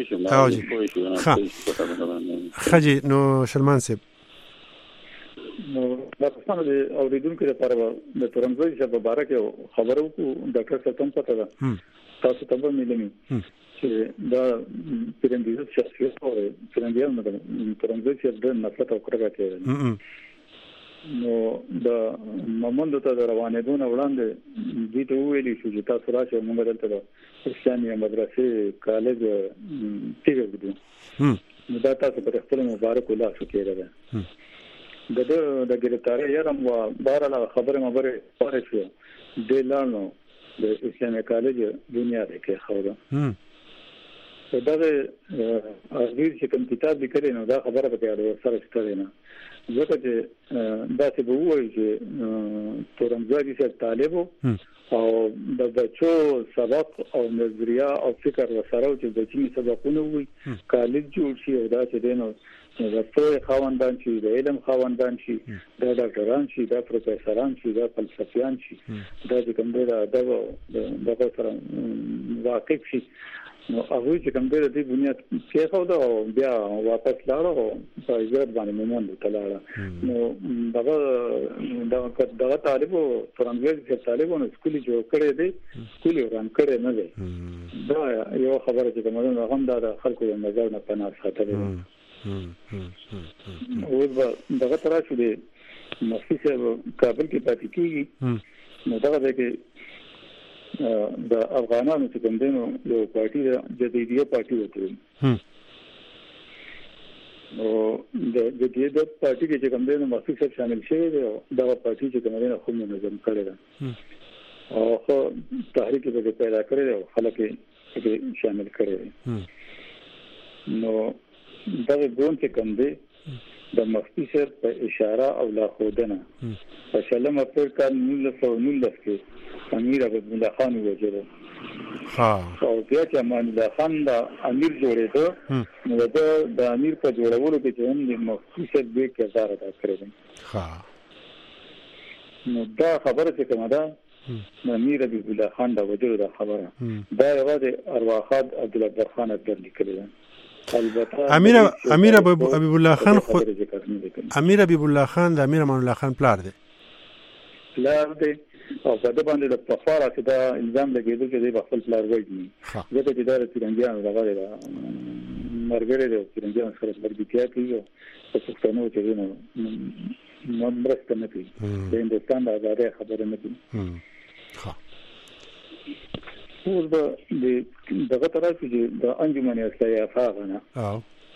خجی نو شلمان صاحب نو دا څنګه د اوریدونکو لپاره د ترنګوي چې په باره کې خبرو کو ډاکټر ستم پته ده تاسو ته به ملي چې دا پیرندیز شخصیت او پیرندیان نه ترنګوي چې د نفرت او کرکه کوي نو دا مومند ته روانې دون وړاندې دې ته ویلي چې تاسو راشه موږ دلته د اسلامي مدرسې کالج تیږو نو دا تاسو په خپل مبارک الله شو کېره د ګرفتاری یارم و بارله خبره مبره پاره شو د لانو د اسلامي کالج دنیا کې خوده دا د ارګیر چې کوم کتاب لیکلی نو دا خبره به اړه سره ستړي نه ځکه چې دا څه به وایي چې تورنځي چې طالبو او د بچو سبق او نظریه او فکر وسره چې د چي سبقونه وي کالج جوړ شي او دا چې دینو د ټول خواندان شي د علم خواندان شي د ډاکټران شي د پروفیسوران شي د فلسفیان شي د کوم د سره واقف شي نو هغه چې کوم د دې بنیاد کې خو دا بیا واپس لاړو په ځای باندې مومند تلاړه نو دغه طالبو فرانګل چې طالبونو سکولي جوړ کړي دي سکولي وران کړي نه دي دا یو خبره چې کومه هم دا خلکو د نظر نه پناه ساتلې او دغه تر شو دي مخصوص کابل کې پاتې کیږي نو دا د افغانانو چې کوم دینو یو پارټي جدیدیه پارټي وته نو د جدیدیه پارټي کې کوم دینو مخصوص شامل شوی دی دا پارټي چې کوم دینو خو منظم کړی دا او خو تحریک به پیدا کړی او خلک یې شامل کړی نو دا ګون چې کوم دی د مفتی سر په اشاره او لا خودنه په شلم اپریل کال 1919 کې امیر عبد الله خان وجره او بیا چې امان الله خان د امیر جوړېده نو د امیر په جوړولو کې چې هم مفتی سر به کردار ادا کړی نو دا خبره چې کومه ده امیر عبد الله خان دا وجره دا خبره دا یوازې ارواخاد عبد الله خان اکبر لیکلی ده. امیر حبیب الله خان خو امیر حبیب الله خان د امیر امان الله خان پلار دی او په دې باندې د پخواره چې دا الزام لګیدل چې د خپل پلار وایي ځکه چې دا د ترنګیانو دغه مرګره د ترنګیانو سره مرګتیا کوي په پښتنو چې نو مرسته نه کوي د هندستان د آزادۍ خبره نه کوي. اوس دغه طرف چې د انجمن اصلاحي افغانه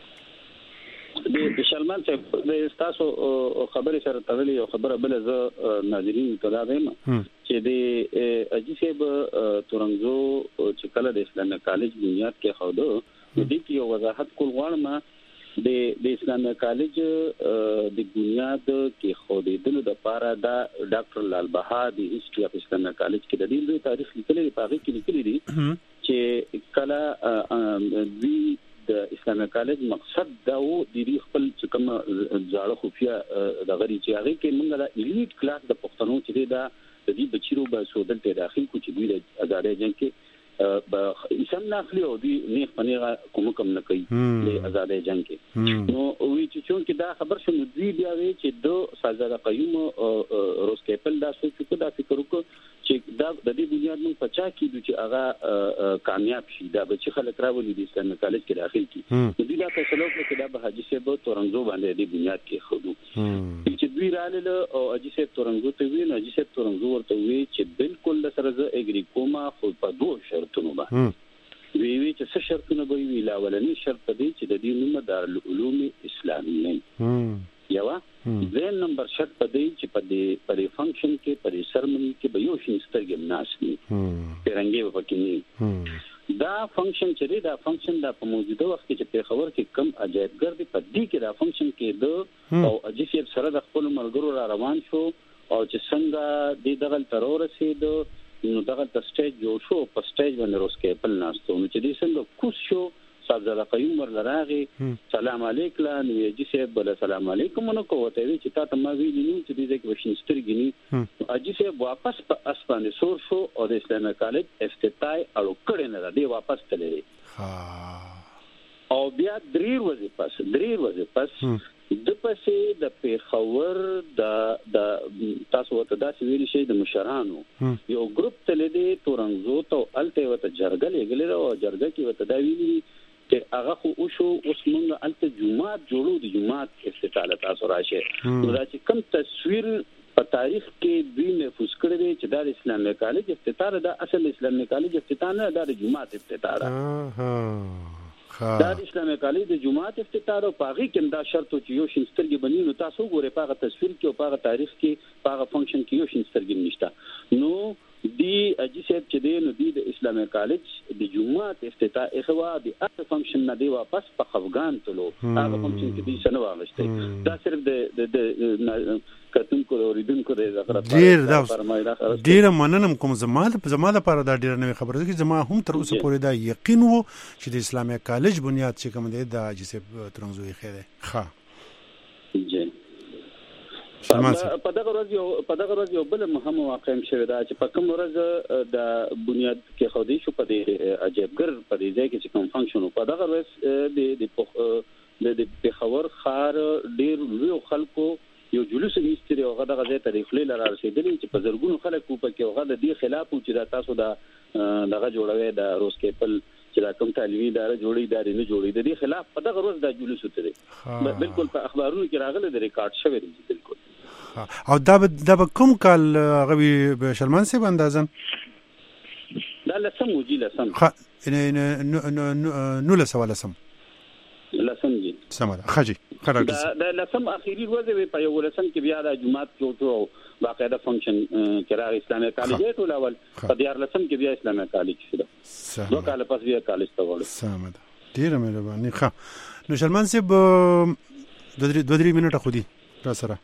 د شلمان چې د تاسو خبرې سره تړلې او خبره بل ز ناظرین ته دا وایم چې د اجیسب تورنګزو چې کله د اسلامي کالج بنیاد کې خوده د دې کې وضاحت کول غواړم د اسلامي کالج د بنیاد کې خوده د لپاره دا ډاکټر لال بها د هیستوري اف اسلامي کالج کې د دې تاریخ لیکلي په هغه کې لیکلي دي چې کله دوی د اسلامي کالج مقصد دا و د خپل چې کوم ځاړه خفیا د غری چې هغه کې موږ د الیټ کلاس د پښتنو چې دا د دې بچیرو به سودل ته داخل کو چې دوی د آزادۍ جنگ کې به اسلام ناخلی او دوی نه پنیغه کوم نه کوي د آزادۍ جنگ کې نو وی چې چون کې دا خبر شوم دوی بیا وی چې دو سازا قیوم روسکیپل دا څه دا فکر وکړي چې دا د دې بنیاد موږ پچا کیدو چې هغه کامیاب شي دا به چې خلک راولي د اسلامي کالج کې داخل کی نو دوی دا فیصله وکړه چې دا به حاجی صاحب تورنګزو باندې د بنیاد کې خودو چې دوی رااله او حاجی صاحب تورنګزو ته وی نو حاجی صاحب تورنګزو ورته وی چې بالکل سره زه اګری کوم خو په دوه شرطونو باندې وی چې څه شرطونه به وی لا ولني شرط دی چې د دې نوم دارالعلوم اسلامیه یو زين نمبر شرط پدې چې پدې فنکشن کې پدې سرمنی کې به یو شي سترګم ناشني پیرنګي وکړي دا فنکشن چې دا فنکشن دا په موجوده وخت کې چې په خبر کې کم عجایبګر دي پدې کې دا فنکشن کې دو او اجیب سره د خپل ملګرو را روان شو او چې څنګه د دغه ترور رسید نو دغه سټیج جوړ شو په سټیج باندې روسکې په ناستو نو چې دې څنګه کوس شو صاحب قیوم ورلراغي سلام علیکم نو یې صاحب بل سلام علیکم نو کوته وی چې تا ته ما ویلی نو چې دې کې وشنسترګنی اجي صاحب واپس په اسپانه سور شو او د اسلامي کالج افتتاح اړو کړي نه دی واپس تللی او بیا درې ورځې پس د پسې د پیښور د تاسو ته دا ویل شي د مشرانو یو ګروپ تللی تورنګزو ته الته وته جرګل یګل او جرګه کې وته دا ویلي چې هغه خو او شو اوس موږ الته جمعات جوړو د جمعات افتتاح تاسو راشه نو دا چې کوم تصویر په تاریخ کې دوی محفوظ کړی دی چې د اسلامي کالج افتتاح دا اصل اسلامي کالج افتتاح نه د جمعات افتتاح دا د اسلامي کالج د جمعات افتتاح او پاغي کې دا شرط چې یو شنسترګي بنی نو تاسو ګوره پاغه تصویر کې او پاغه تاریخ کې پاغه فنکشن کې یو شنسترګي نشته نو دی اجي صاحب چې دی نو دی د اسلامي کالج د جمعات افتتاح اخوا د اصل فنکشن نه دی واپس په افغان تلو هغه فنکشن کې دی سنو واغشته دا صرف د کتون کو اوریدونکو د زغرا ډیر مننم کوم زما لپاره دا ډیر نوې خبره ده چې زما هم تر اوسه پورې دا یقین وو چې د اسلامي کالج بنیاد چې کوم دی د اجي صاحب ترنګزوي خیره ښه جی په دغه ورځ یو بل مهم واقع شوه دا چې په کوم ورځ د بنیاد کې خودي شو په دې عجیبګر په دې ځای کې چې کوم فنکشن په دغه ورځ د پیښور خار ډیر لوی خلکو یو جلوس ایستری او غدا غزه تاریخ لري رسیدلی چې په زرګونو خلک په کې غدا د خلاف او چې تاسو دغه جوړوي د روسکیپل چې دا کوم تعلیمي اداره جوړي ادارې نه جوړي د دې خلاف په دغه ورځ د جلوس وتري بالکل په اخبارونو کې راغله د ریکارډ شوی دی بالکل او دا به کوم کال غوي شلمان سي اندازن دا لسم وجي لسم نو لسم جی سمه خجي دا لسم اخیری ورځ په یو لسم کې بیا د جمعات جوړو باقاعده فنکشن کې اسلامي کالج ټول اول په دیار لسم کې بیا اسلامي کالج شو دوه کال پس بیا کالج ته وړو سمه ډیره مهرباني ښه نو شلمان سي 2 منټه خو دي را سره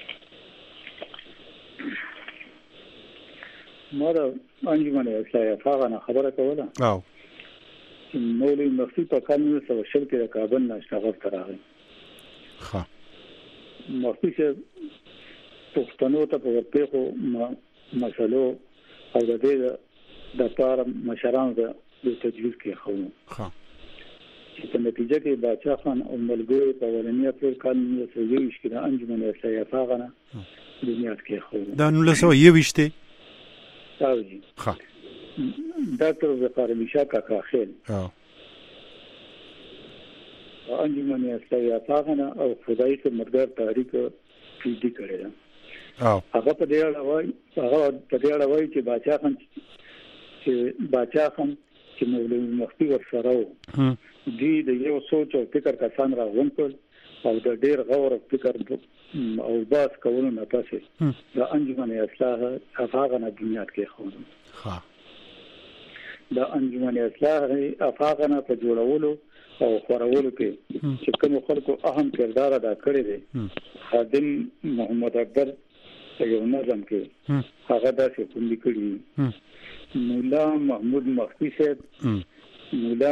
ما دا انجمن اصلاح فاغه خبره کوله او مولوی مفتی په کال 1920 کې د کابل نه اشتغال تراغی ښه مفتی چې پښتنو ته په ورپېخو مسلو او د دې د پاره مشران د تجویز کې خو ښه چې په نتیجه کې باچا خان او ملګری په ولنی اپریل کال 1920 کې د انجمن اصلاح فاغه نه بنیاد کې خو دا 1920 تاوجي ښه ډاکټر وقار علي شاه کاکا خیل انجمن اصلاح فاغه نه او خدای خدمتګار تاریخ پیډي کړی دا هغه په دې اړه وایي چې باچا خان چې مولوی مفتی ورسره و دی د یو سوچ او فکر کسان راغون کړ او د ډیر غور او فکر او باس کولو نه پاسه د انجمن اصلاح افاغه نه بنیاد کې خو د انجمن اصلاح افاغه نه په جوړولو او خورولو کې چې کوم خلکو اهم کردار ادا کړی دی خادم محمد اکبر یو نظم کې هغه داسې کومې کړی مولا محمود مفتی صاحب مولا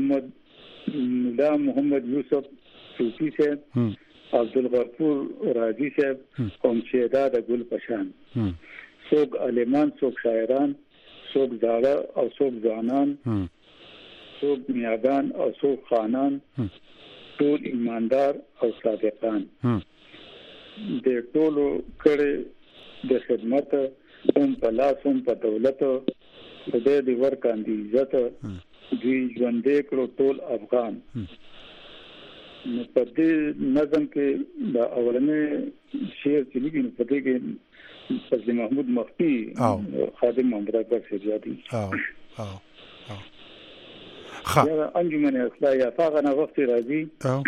محمد یوسف صوفی صاحب عبدالغفور راضی صاحب قوم شهداد ګل پشان څوک عالمان څوک شاعران څوک زاړه او څوک ځوانان څوک میاګان او څوک خانان ټول ایماندار او صادقان د ټولو کړه د خدمت هم په لاس هم په دولت د دې ورکاندي عزت دوی ژوندې کړو ټول افغان نو په دې نظم کې د اولنې شعر چې لیکي په دې کې فضل محمود مفتی خادم محمد اکبر سیدی انجمن اصلاح فاغه نه وخت راځي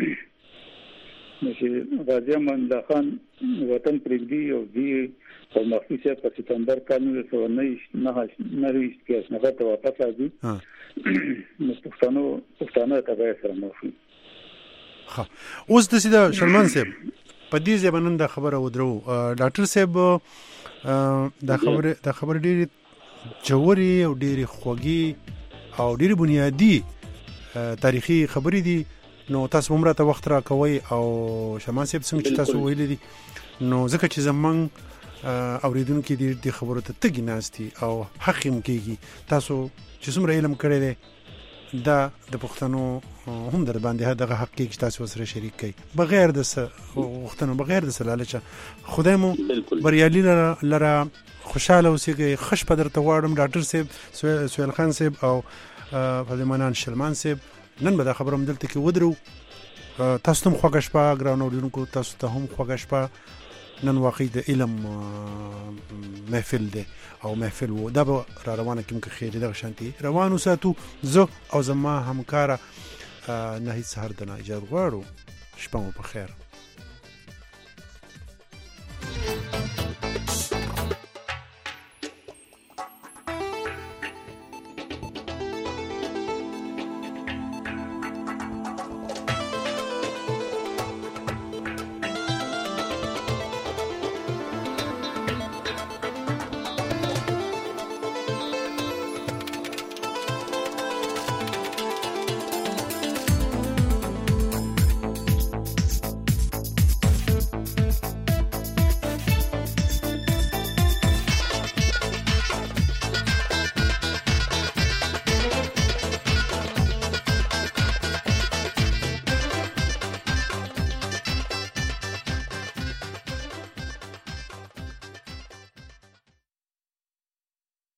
چې غازی امان الله خان وطن پرېږدي او دی په مفتی صاحب په سپتمبر کال 1999 کې اسناد ته واپس راځي نو پښتانه ته به سره موافي ها اوس د سیده شلمان صاحب په دې ځبنن د خبره ودرو ډاکټر صاحب د خبره ډېری جوړي او ډېری خوږي او ډېری بنیادی تاریخي خبرې دي نو تاسو ممرته وخت را کوي او شلمان صاحب څنګه چې تاسو ویل دي نو ځکه چې زمون اوریدونکو دې خبرو ته تګی ناشتي او حقیم کېږي تاسو چې څومره علم کړی دی دا د پښتنو هم در باندې دغه حق کې تاسو سره شریک کړئ بغیر د وختونو بغیر د سلالچ خدای مو بریالي لره خوشاله اوسئ خوش په درته واړم ډاکټر صاحب سهیل خان صاحب او فضیلمنان شلمان صاحب نن به دا خبرم دلته کې ودرو تاسو ته خوښ شپه ګران اوریدونکو تاسو ته هم خوښ شپه نن واقعي د علم محفل دی او محفل وو دا به را روانه کوم که خیر دغه شانتي روانو ساتو زه او زما همکاره نهید سحر دنا اجازه غواړو شپه مو په خیر